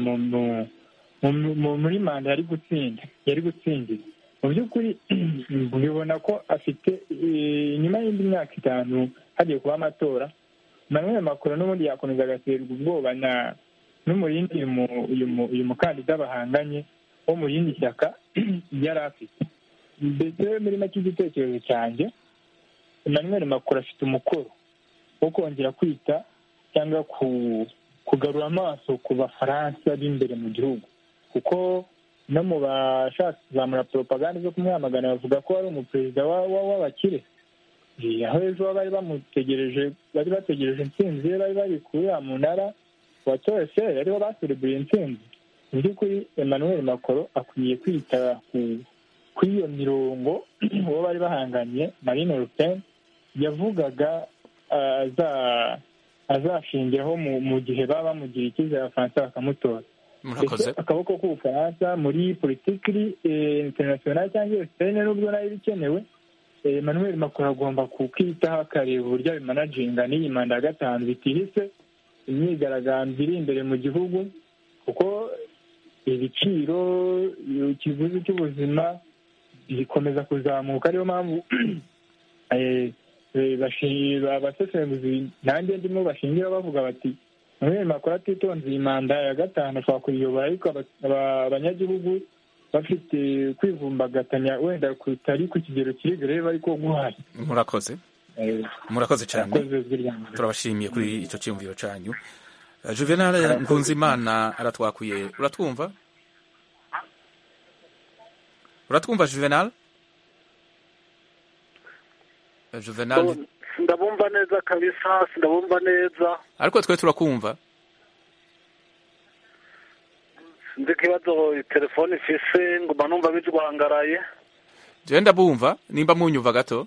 muri manda yari gutsindira. Mu by'ukuri bibona ko afite nyuma y'indi myaka 5 hagiye kuba amatora, Emmanuel Macron n'ubundi yakomeza agaterwa ubwoba n'umurindi uyu mukandida bahanganye wo mu yindi shyaka yari afite. Mbese muri make igitekerezo cyanjye Emmanuel Macron afite umukoro wo kongera kwita cyangwa kugarura amaso ku Bafaransa b'imbere mu gihugu, kuko no mu bashaka kuzamura propaganda zo kumwamagana bavuga ko ari umuperezida w'abakire. Aho ejo bari bategereje intsinzi ye, bari bari kuri ya munara wa Toyoferi ariho basereburiye intsinzi. Mu by'ukuri Emmanuel Macron akwiye kwita kuri iyo mirongo uwo bari bahanganye Marine Le Pen yavugaga azashingiraho mu gihe baba bamugira icyizere Abafaransa bakamutora. Akaboko k'Ubufaransa muri politiki international cyangwa externe n'ubwo nayo bikenewe, Emmanuel Macron agomba kukitaho akareba uburyo abimanaginga n'iyi manda ya 5 bitihise imyigaragambyo iri imbere mu gihugu, kuko ibiciro ikiguzi cy'ubuzima bikomeza kuzamuka. Ariyo mpamvu abasesenguzi nanjye ndimo bashingira bavuga bati Emmanuel Macron atitonze iyi manda ya 5 ashobora kuyiyobora, ariko abanyagihugu bafite kwivumbagatanya wenda kutari ku kigero kiri greve ariko guhari. Murakoze cyane, turabashimiye kuri icyo cyumviro cyanyu. Juvenal Nkunzimana aratwakuye. Uratwumva Juvenal? Ndabumva neza kabisa, ndabumva neza, ariko twe turakumva. Ndi kibazo telefone ifise nguma numva bijwangaraye. Je ndabumva, nimba munyuva gato.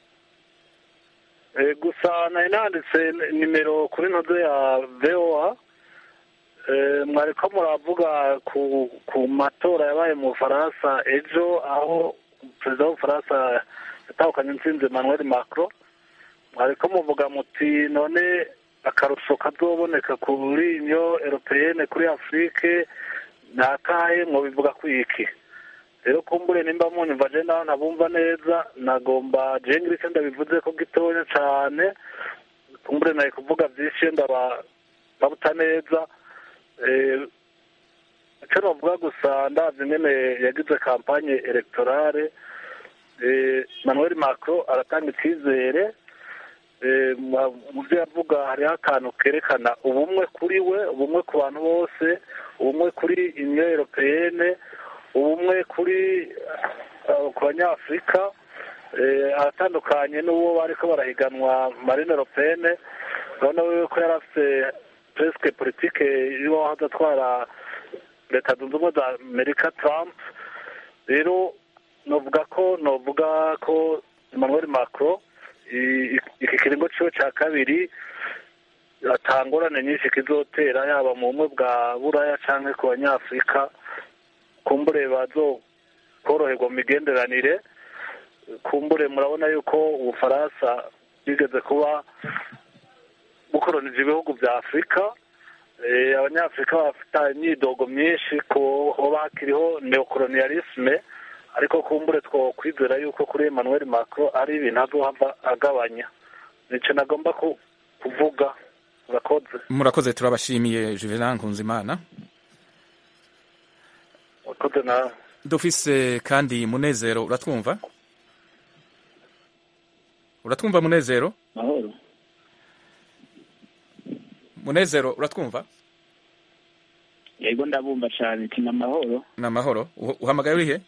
Gusa nanditse nimero kuri ntodo ya VOA. Mwariko muravuga ku matora yabaye mu Faransa ejo, aho perezida w'Ubufaransa yatahukanye intsinzi Emmanuel Macron. Mwariko muvuga muti none akarusho kazoboneka kuri Union Européenne kuri Afrique nakahe mwobivuga kwiki? Rero kumbure nimba munyumva je naho ntabumva neza, nagomba je ngirike ndabivuze ko gitonya cyane, kumbure naye kuvuga byinshi ndababuta neza. Icyo navuga gusa ndazi nyene yagize kampanye electorale, Emmanuel Macron aratanga icyizere. Mu byo yavuga hariho akantu kerekana ubumwe kuri we, ubumwe ku bantu bose, ubumwe kuri Union Européenne, ubumwe kuri ku banyafurika, aratandukanye n'uwo bariko barahiganwa Marine Le Pen. Urabona we ko yari afite presque politike y'uwo adatwara Leta Zunze Ubumwe za Amerika Trump. Rero novuga ko Emmanuel Macron iki kiringo ciwe ca kabiri atangorane nyinshi kizotera, yaba mu bumwe bwa Buraya canke ku banyafurika. Kumbure bazo koroherwa mu migenderanire. kumbure murabona yuko ubufaransa bwigeze kuba bukoronije ibihugu bya afurika abanyafurika bafite imyidogo myinshi ko hoba hakiriho neokolonialisme ariko kumbure two kwizera yuko kuri Emmanuel Macron ari ibintu azohava agabanya nico nagomba kuvuga. Murakoze turabashimiye Juvenal Nkunzimana. Murakoze na dufise kandi Munezero, uratwumva Munezero? Mahoro. Munezero uratwumva? Yego ndabumva cyane kina mahoro. Na mahoro. Uhamagaye urihe?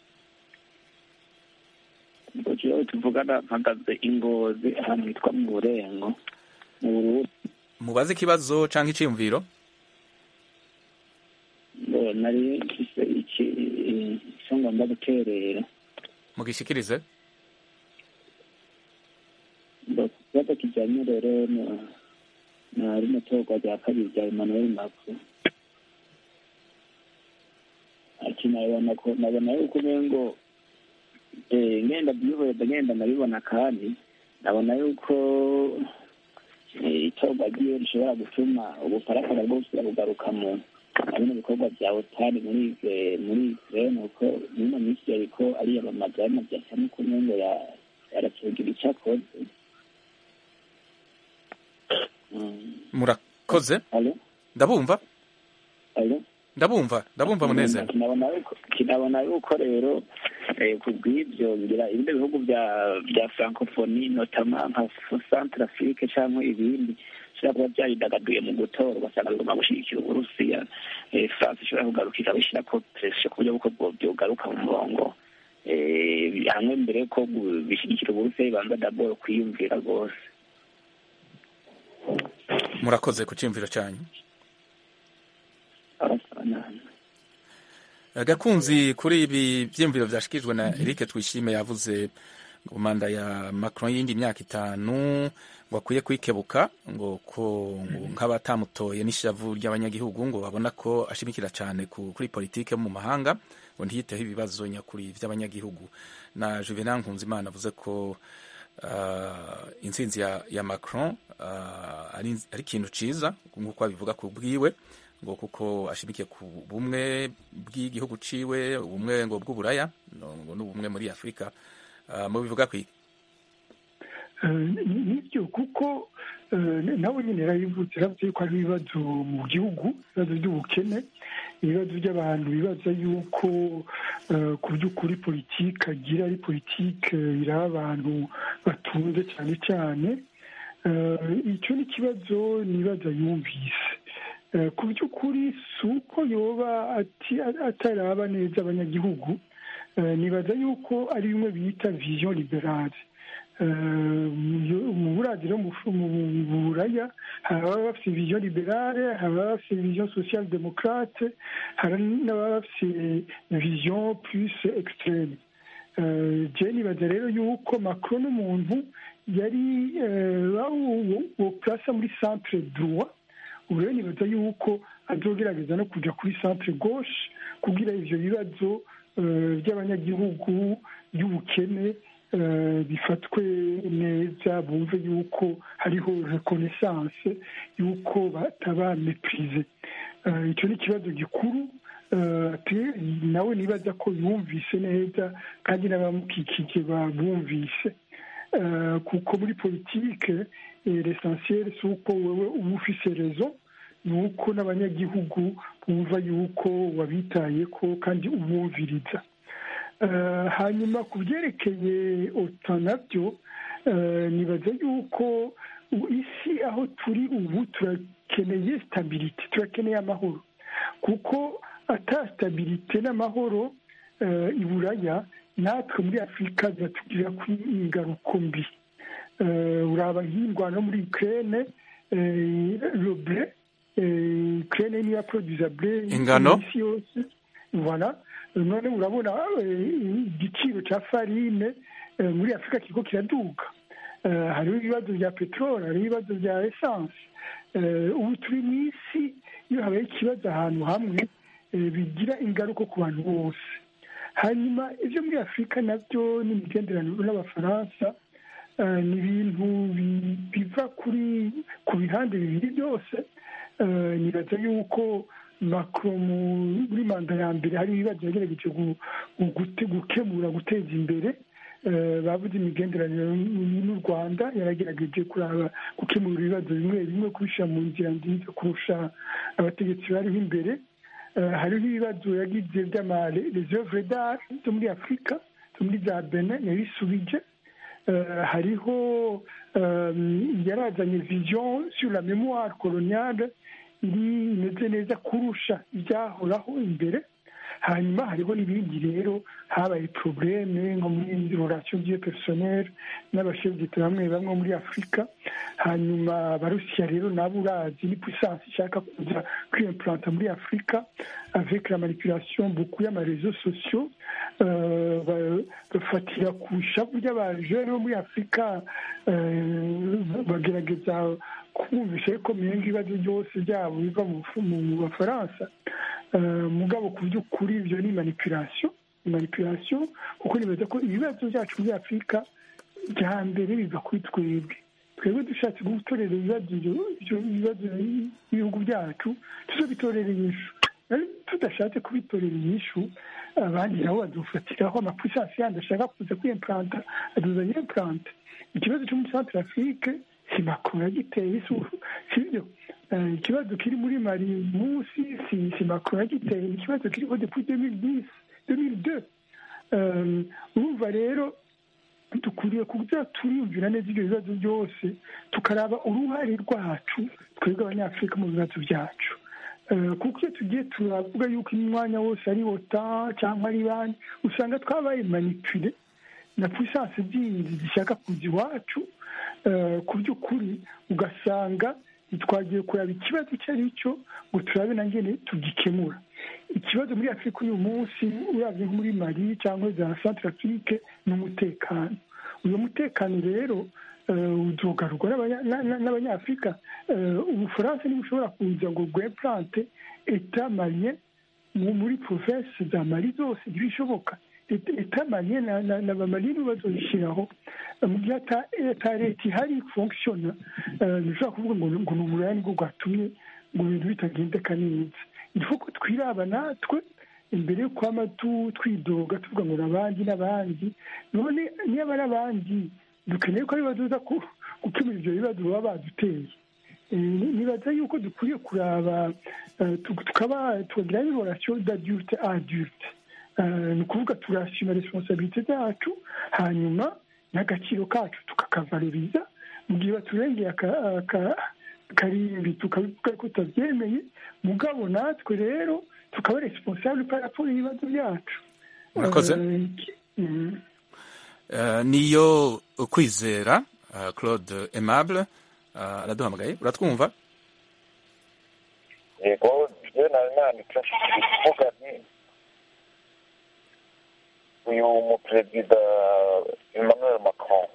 Ngo tuvugana mpagaze Ingozi ahantu hitwa mu Burengo. Mubaze ikibazo canke iciyumviro? Nari iki songa ndaguterera. Mugishikirize. Bata kijanye rero na rino torwa rya kabiri rya Emmanuel Macron. Ati nabona yuko ngo ngenda byihoreza nabibona kandi nabona yuko itorwa ryiwe rishobora gutuma ubufaransa bwose bugaruka mu bino bikorwa bya OTAN muri Ukraine uko nino minsi yariko ari abamagana byasamo ko ngo yaracugira icyakoze. Murakoze. Ndabumva. Ndabumva Munezero. Kinabona yuko rero kubw'ibyo ngira ibindi bihugu bya francophonie notamment nka Centrafrique cyangwa ibindi bishobora kuba byayidagaduye mu gutora ugasanga bigomba gushyigikira Uburusiya. France ishobora kugarukira bishyira ko pressure ku buryo bwo byogaruka mu murongo hamwe mbere ko bishyigikira Uburusiya bibanza d'abord kwiyumvira rwose. Murakoze ku cyumviro cyanyu. Gakunzi kuri ibi byimviro byashikijwe na Eric Twishime yavuze ngo manda ya Macron yindi myaka 5 ngo akwiye kwikebuka ngo ko nk'abatamutoye n'ishavu ry'abanyagihugu ngo babona ko ashimikira cyane kuri politike mu mahanga ngo ntiyiteho ibibazo nyakuri by'abanyagihugu. Na Juvenal Nkunzimana avuze ko intsinzi ya Macron ari ikintu ciza nk'uko abivuga ku bwiwe ngo kuko ashimikiye ku bumwe bw'igihugu ciwe ubumwe ngo bw'uburaya ngo n'ubumwe muri Afrika. Mu bivuga kwiki nibyo kuko nawe nyine yarabivutse yavuze ko ari ibibazo mu gihugu, ibibazo by'ubukene, ibibazo by'abantu bibaza yuko ku by'ukuri politiki agira ari politiki iraba abantu batunze cyane cyane. Icyo ni ikibazo nibaza yumvise. Ku by'ukuri si uko yoba ataraba neza abanyagihugu, nibaza yuko ari bimwe bita vision liberale. Mu buradiro mu buraya hari ababa bafite vision liberale, hari ababa bafite vision social démocrate, hari n'ababa bafite vision plus extreme. Je nibaza rero yuko Macron n'umuntu yari woplasa muri centre droit, ubu rero nibaza yuko azogerageza no kujya kuri centre gauche kugira ivyo bibazo by'abanyagihugu by'ubukene bifatwe neza, bumve yuko hariho reconnaissance yuko bataba méprisé. Icyo ni ikibazo gikuru nawe nibaza ko yumvise neza kandi n'abamukikije babumvise, kuko muri politike l'essentiel si uko wewe uba ufise rezo, ni uko n'abanyagihugu bumva yuko wabitaye ko kandi ubumviriza. Hanyuma ku byerekeye OTAN nabyo nibaza yuko isi aho turi ubu turakeneye stabilite, turakeneye amahoro, kuko ata stabilite n'amahoro i Buraya natwe muri Afurika zatugirira kuri ingaruko mbi. Uraba nk'indwano muri Ukraine, le blé, Ukraine niyo yaproduza blé ingano isi yose, voilà. None urabona igiciro cya farine muri Afurika kiriko kiraduka. Hariho ibibazo bya peteroli, hariho ibibazo bya essence. Ubu turi mu isi iyo habaye ikibazo ahantu hamwe bigira ingaruka ku bantu bose. hanyuma ibyo muri afurika nabyo n'imigenderanire n'abafaransa ni ibintu biva ku bihande bibiri byose. nibaza yuko Macron muri manda ya mbere hari ibibazo yagerageje gukemura guteza imbere bavuze imigenderanire n'u Rwanda yaragerageje kuraba gukemura ibibazo bimwe bimwe kubishyira mu nzira nziza kurusha abategetsi bariho imbere. hariho ibibazo yagize by'amareserve d'art zo muri afurika zo muri za Benin yabisubije. hariho yarazanye vision sur la mémoire coloniale imeze neza kurusha ibyahoraho imbere. hanyuma hariho n'ibindi rero habaye probleme nko muri relation vie personnelle n'abashefu d'etat bamwe bamwe muri afurika. hanyuma abarusiya rero nabo urazi ni puissance ishaka kuza kwimplanta muri afurika avec la manipulation beaucoup y'amareseaux sociaux. bafatira ku ishavu ry'abajene bo muri afurika bagerageza kumvisha ko mirenga ibibazo byose byabo biva mu bafaransa. mugabo ku by'ukuri ibyo ni manipulation kuko nibaza ko ibibazo byacu muri afurika bya mbere biva kuri twebwe dushatse gutorera ibibazo ibihugu byacu tuzobitorera inyishu. tudashatse kubitorera inyishu abandi nabo badufatiraho amapuissance yandi ashaka kuza kwimplanta aduzanye implante. ikibazo cyo muri centre afrique si Macron yagiteye sibyo. ikibazo kiri muri Mali munsi si Macron yagiteye, ikibazo kiriho depuis 2002. urumva rero dukwiriye kuza turiyumvira neza ibyo bibazo byose tukaraba uruhare rwacu twebwe abanyafurika mu bibazo byacu. kuko iyo tugiye turavuga yuko umwanya wose ari OTAN cyangwa ari bandi usanga twabaye manipule na puissance zindi zishaka kuza iwacu. ku by'ukuri ugasanga ntitwagiye kuraba ikibazo icyo ari cyo ngo turabe na ngene tugikemura. ikibazo muri afurika uyu munsi uravye nko muri Mali cyangwa za Centre Afrique ni umutekano. uyu mutekano rero uzogarurwa n'abanyafurika. ubufaransa ntibushobora kuza ngo bwemplante etat malien muri province za Mali zose ntibishoboka. etat malien n'abamalien bazobishyiraho mu gihe ata leta ihari fonctiona. ntushobora kuvuga ngo ni uburaya nibwo bwatumye ngo ibintu bitagendeka neza. il faut ko twiraba natwe imbere yo kwama twidoga tuvuga ngo n'abandi none niba ari abandi dukeneye ko ari baduza gukemura ibyo bibazo baba baduteye. nibaza yuko dukwiye kuraba tukagira relation d'adulte à adulte. ni ukuvuga turashima responsabilité zacu hanyuma n'agaciro kacu tukakavaloriza. mu gihe baturengeye akarimbi tukabivuga ko tutabyemeye mugabo natwe rero tukaba responsable par rapport y'ibibazo byacu. murakoze. niyo kwizera Claude Aimable araduhamagaye. uratwumva? yego je nanditse kuvuga ni uyu muperezida Emmanuel Macron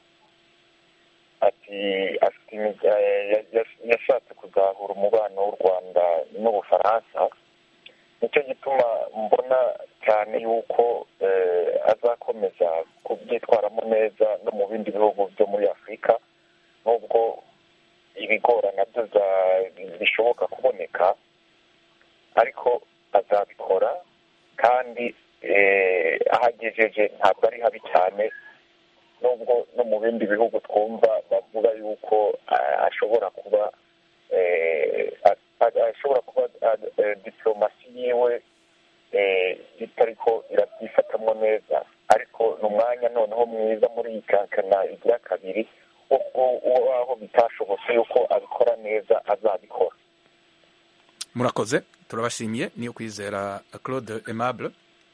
yashatse kuzahura umubano w'u Rwanda n'Ubufaransa. nicyo gituma mbona cyane yuko azakomeza kubyitwaramo neza no mu bindi bihugu byo muri Afurika nubwo ibigora nabyo bishoboka kuboneka, ariko azabikora kandi ahagejeje ntabwo ari habi cyane, nubwo no mu bindi bihugu twumva bavuga yuko ashobora kuba diplomasi yiwe itariko irabyifatamo neza, ariko ni umwanya noneho mwiza muri iyi kankana igira kabiri aho bitashobotse yuko abikora neza azabikora. murakoze, turabashimiye. niyo kwizera Claude Aimable.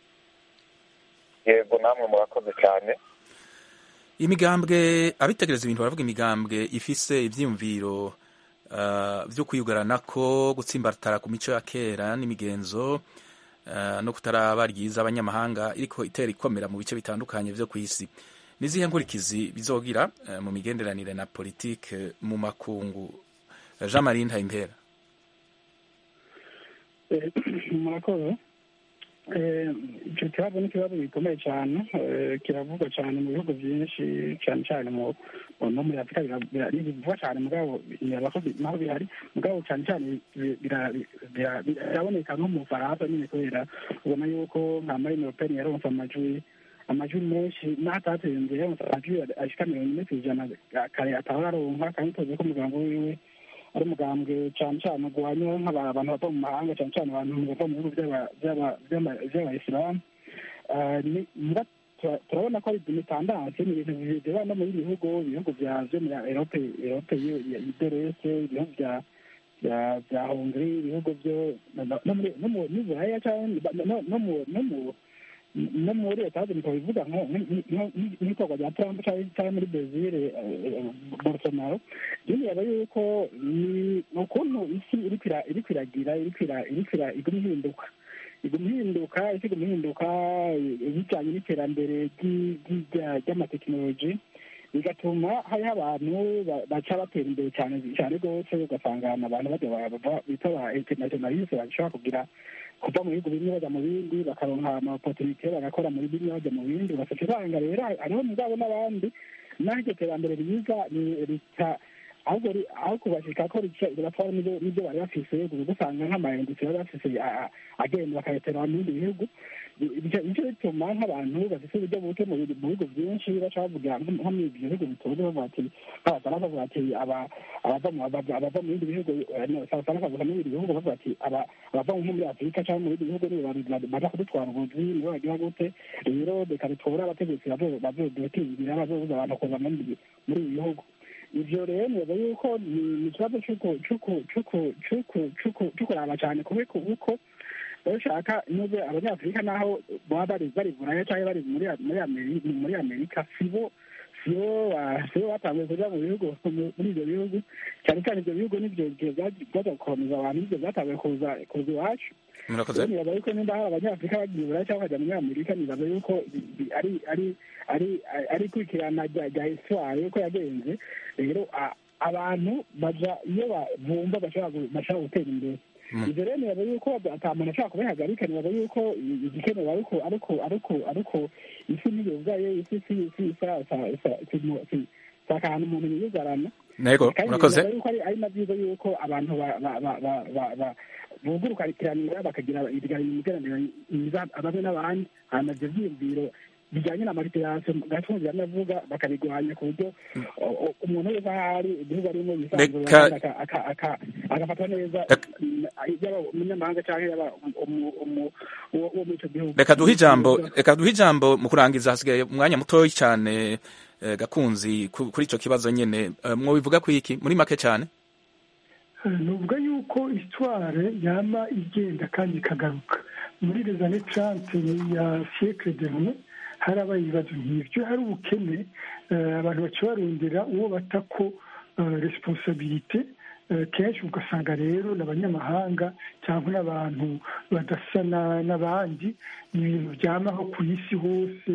yego namwe murakoze cyane. imigambwe abitegereza ibintu baravuga imigambwe ifise ivyiyumviro vyo kwiyugaranako gutsimbatara ku mico ya kera n'imigenzo no kutaraba ryiza abanyamahanga iriko itera ikomera mu bice bitandukanye vyo kw'isi. nizihe nkurikizi bizogira mu migenderanire na politike mu makungu? Jean Marie Ntayimpera. murakoze. icyo kibazo ni ikibazo gikomeye cyane kiravugwa cyane mu bihugu byinshi cyane cyane no muri afurika bivugwa cyane mugabo naho bihari mugabo cyane cyane biraboneka nko mu bufaransa nyine kubera ubona yuko nka marine le pen yaronse amajwi menshi n'atateye imbere yaronse amajwi ashika 40% kare atahora aronka kandi tuzi ko umugambwe wiwe ari umugambwe cyane cyane urwanya nk'abantu bava mu mahanga cyane cyane abantu bava mu bihugu by'abayisilamu turabona ko ari imitandanse ni ibintu biba no mu bihugu byo muri erope y'iterese ibihugu bya hongri ibihugu byo no muri buraya cyangwa no muri leta zunze bivuga nk'ikorwa rya trump cyangwa muri brezil bolsonaro yaba yuko ni ukuntu isi iri kwiragira iguma ihinduka bijyanye n'iterambere ry'amatekinoloji bigatuma hariho abantu baca batera imbere cyane rwose ugasanga abantu bita ba internationaliste bashobora kuva mu bihugu bimwe bajya mu bindi bakaronka amapotorite bagakora muri bimwe bajya mu bindi ugasanga usanga rero hariho mugabo n'abandi naho iryo terambere ryiza rita aho kubashika ko ribatwara n'ibyo bari bafise gusanga nk'amayindustri bari bafise agenda bakayatera mu bindi bihugu nicyo bituma nk'abantu bafise uburyo buke mu bihugu byinshi baca bavuga nko muri ibyo bihugu bituze bavuga ati abasara bavuga ati abava mu bindi bihugu abasara bavuga mu bindi bihugu bavuga ati abava nko muri afurika cyangwa mu bindi bihugu nibo baja kudutwara ubuzi nibo bagira gute rero reka bitora abategetsi bazodutingira bazobuza abantu kuza muri ibi bihugu ivyo rero nibaza yuko ni ikibazo c'ukuraba cyane kuko bashaka nubwo abanyafurika naho baba bari buraya cyangwa bari muri amerika sibo batanguye kuja mu bihugu muri ivyo bihugu cyane cyane ivyo bihugu nivyo byaja gukomeza abantu nivyo byatanguye kuza iwacu nibaza yuko nimba hari abanyafurika bagiye buraya cyangwa bakajya muri amerika nibaza yuko ari ikurikirana rya histoire yuko yagenze rero abantu baja iyo bumva bashobora gutera imbere ivyo rero nibaza yuko ata muntu ashobora kubihagarika nibaza yuko igikenewe ariko isi niyo ubwayo isi si akantu umuntu yiyugarana kandi nibaza yuko ari na byiza yuko abantu bugurukaniranira bakagira imigenderanire myiza bamwe n'abandi hanyuma ivyo vyiyumviro bijyanye na maritirasi gatunzi yanavuga bakabigwanya ku buryo umuntu wese ahari igihugu arimo yisanzura agafatwa neza yaba umunyamahanga cyangwa yaba uwo muri icyo gihugu. reka duhe ijambo mu kurangiza hasigaye umwanya mutoya cyane Gakunzi kuri icyo kibazo nyine mwobivuga ku iki muri make cyane. nuvuga yuko histoire yama igenda kandi ikagaruka muri les années 30 ya siècle dernier harabaye ibibazo nk'ibyo hari ubukene abantu baca barondera uwo bata ko responsabilité kenshi ugasanga rero n'abanyamahanga cyangwa n'abantu badasa n'abandi ni ibintu byamaho ku isi hose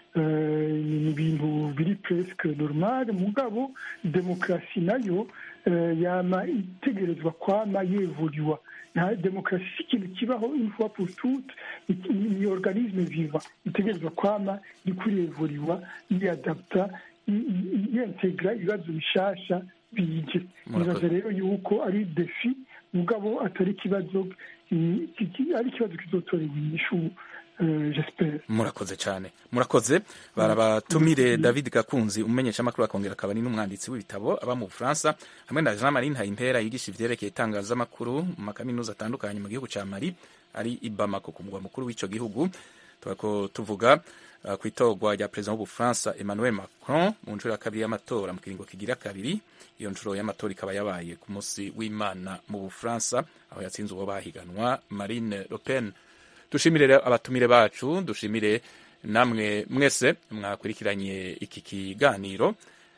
ni ibintu biri presque normal mugabo demokarasi nayo yama itegerezwa kwama yevuriwa na demokarasi si ikintu kibaho une fois pour toutes ni organisme vivant itegerezwa kwama ikurevuriwa yadapta yintegra ibibazo bishasha bije nibaza rero yuko ari defi mugabo atari ikibazo ari ikibazo kizotora inyishu murakoze cyane murakoze barabatumire David Gakunzi umenyesha amakuru akongera akaba ni n'umwanditsi w'ibitabo aba mu Bufaransa hamwe na Jean Marie Ntayimpera yigisha ivyerekeye itangazamakuru mu makaminuza atandukanye mu gihugu ca Mali ari i Bamako ku mugwa mukuru w'ico gihugu twako tuvuga ku itorwa rya president w'Ubufaransa Emmanuel Macron mu nshuro ya kabiri y'amatora mu kiringo kigira kabiri iyo nshuro y'amatora ikaba yabaye ku munsi w'Imana mu Bufaransa aho yatsinze uwo bahiganwa Marine Le Pen. Dushimire abatumire bacu dushimire namwe mwese mwakurikiranye iki kiganiro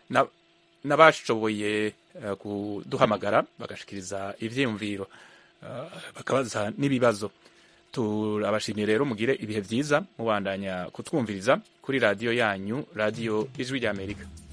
n'abashoboye kuduhamagara bagashikiriza ivyiyumviro bakabaza n'ibibazo. Turabashimiye rero mugire ibihe vyiza mubandanya kutwumviriza kuri radio yanyu Radio Ijwi ry'Amerika.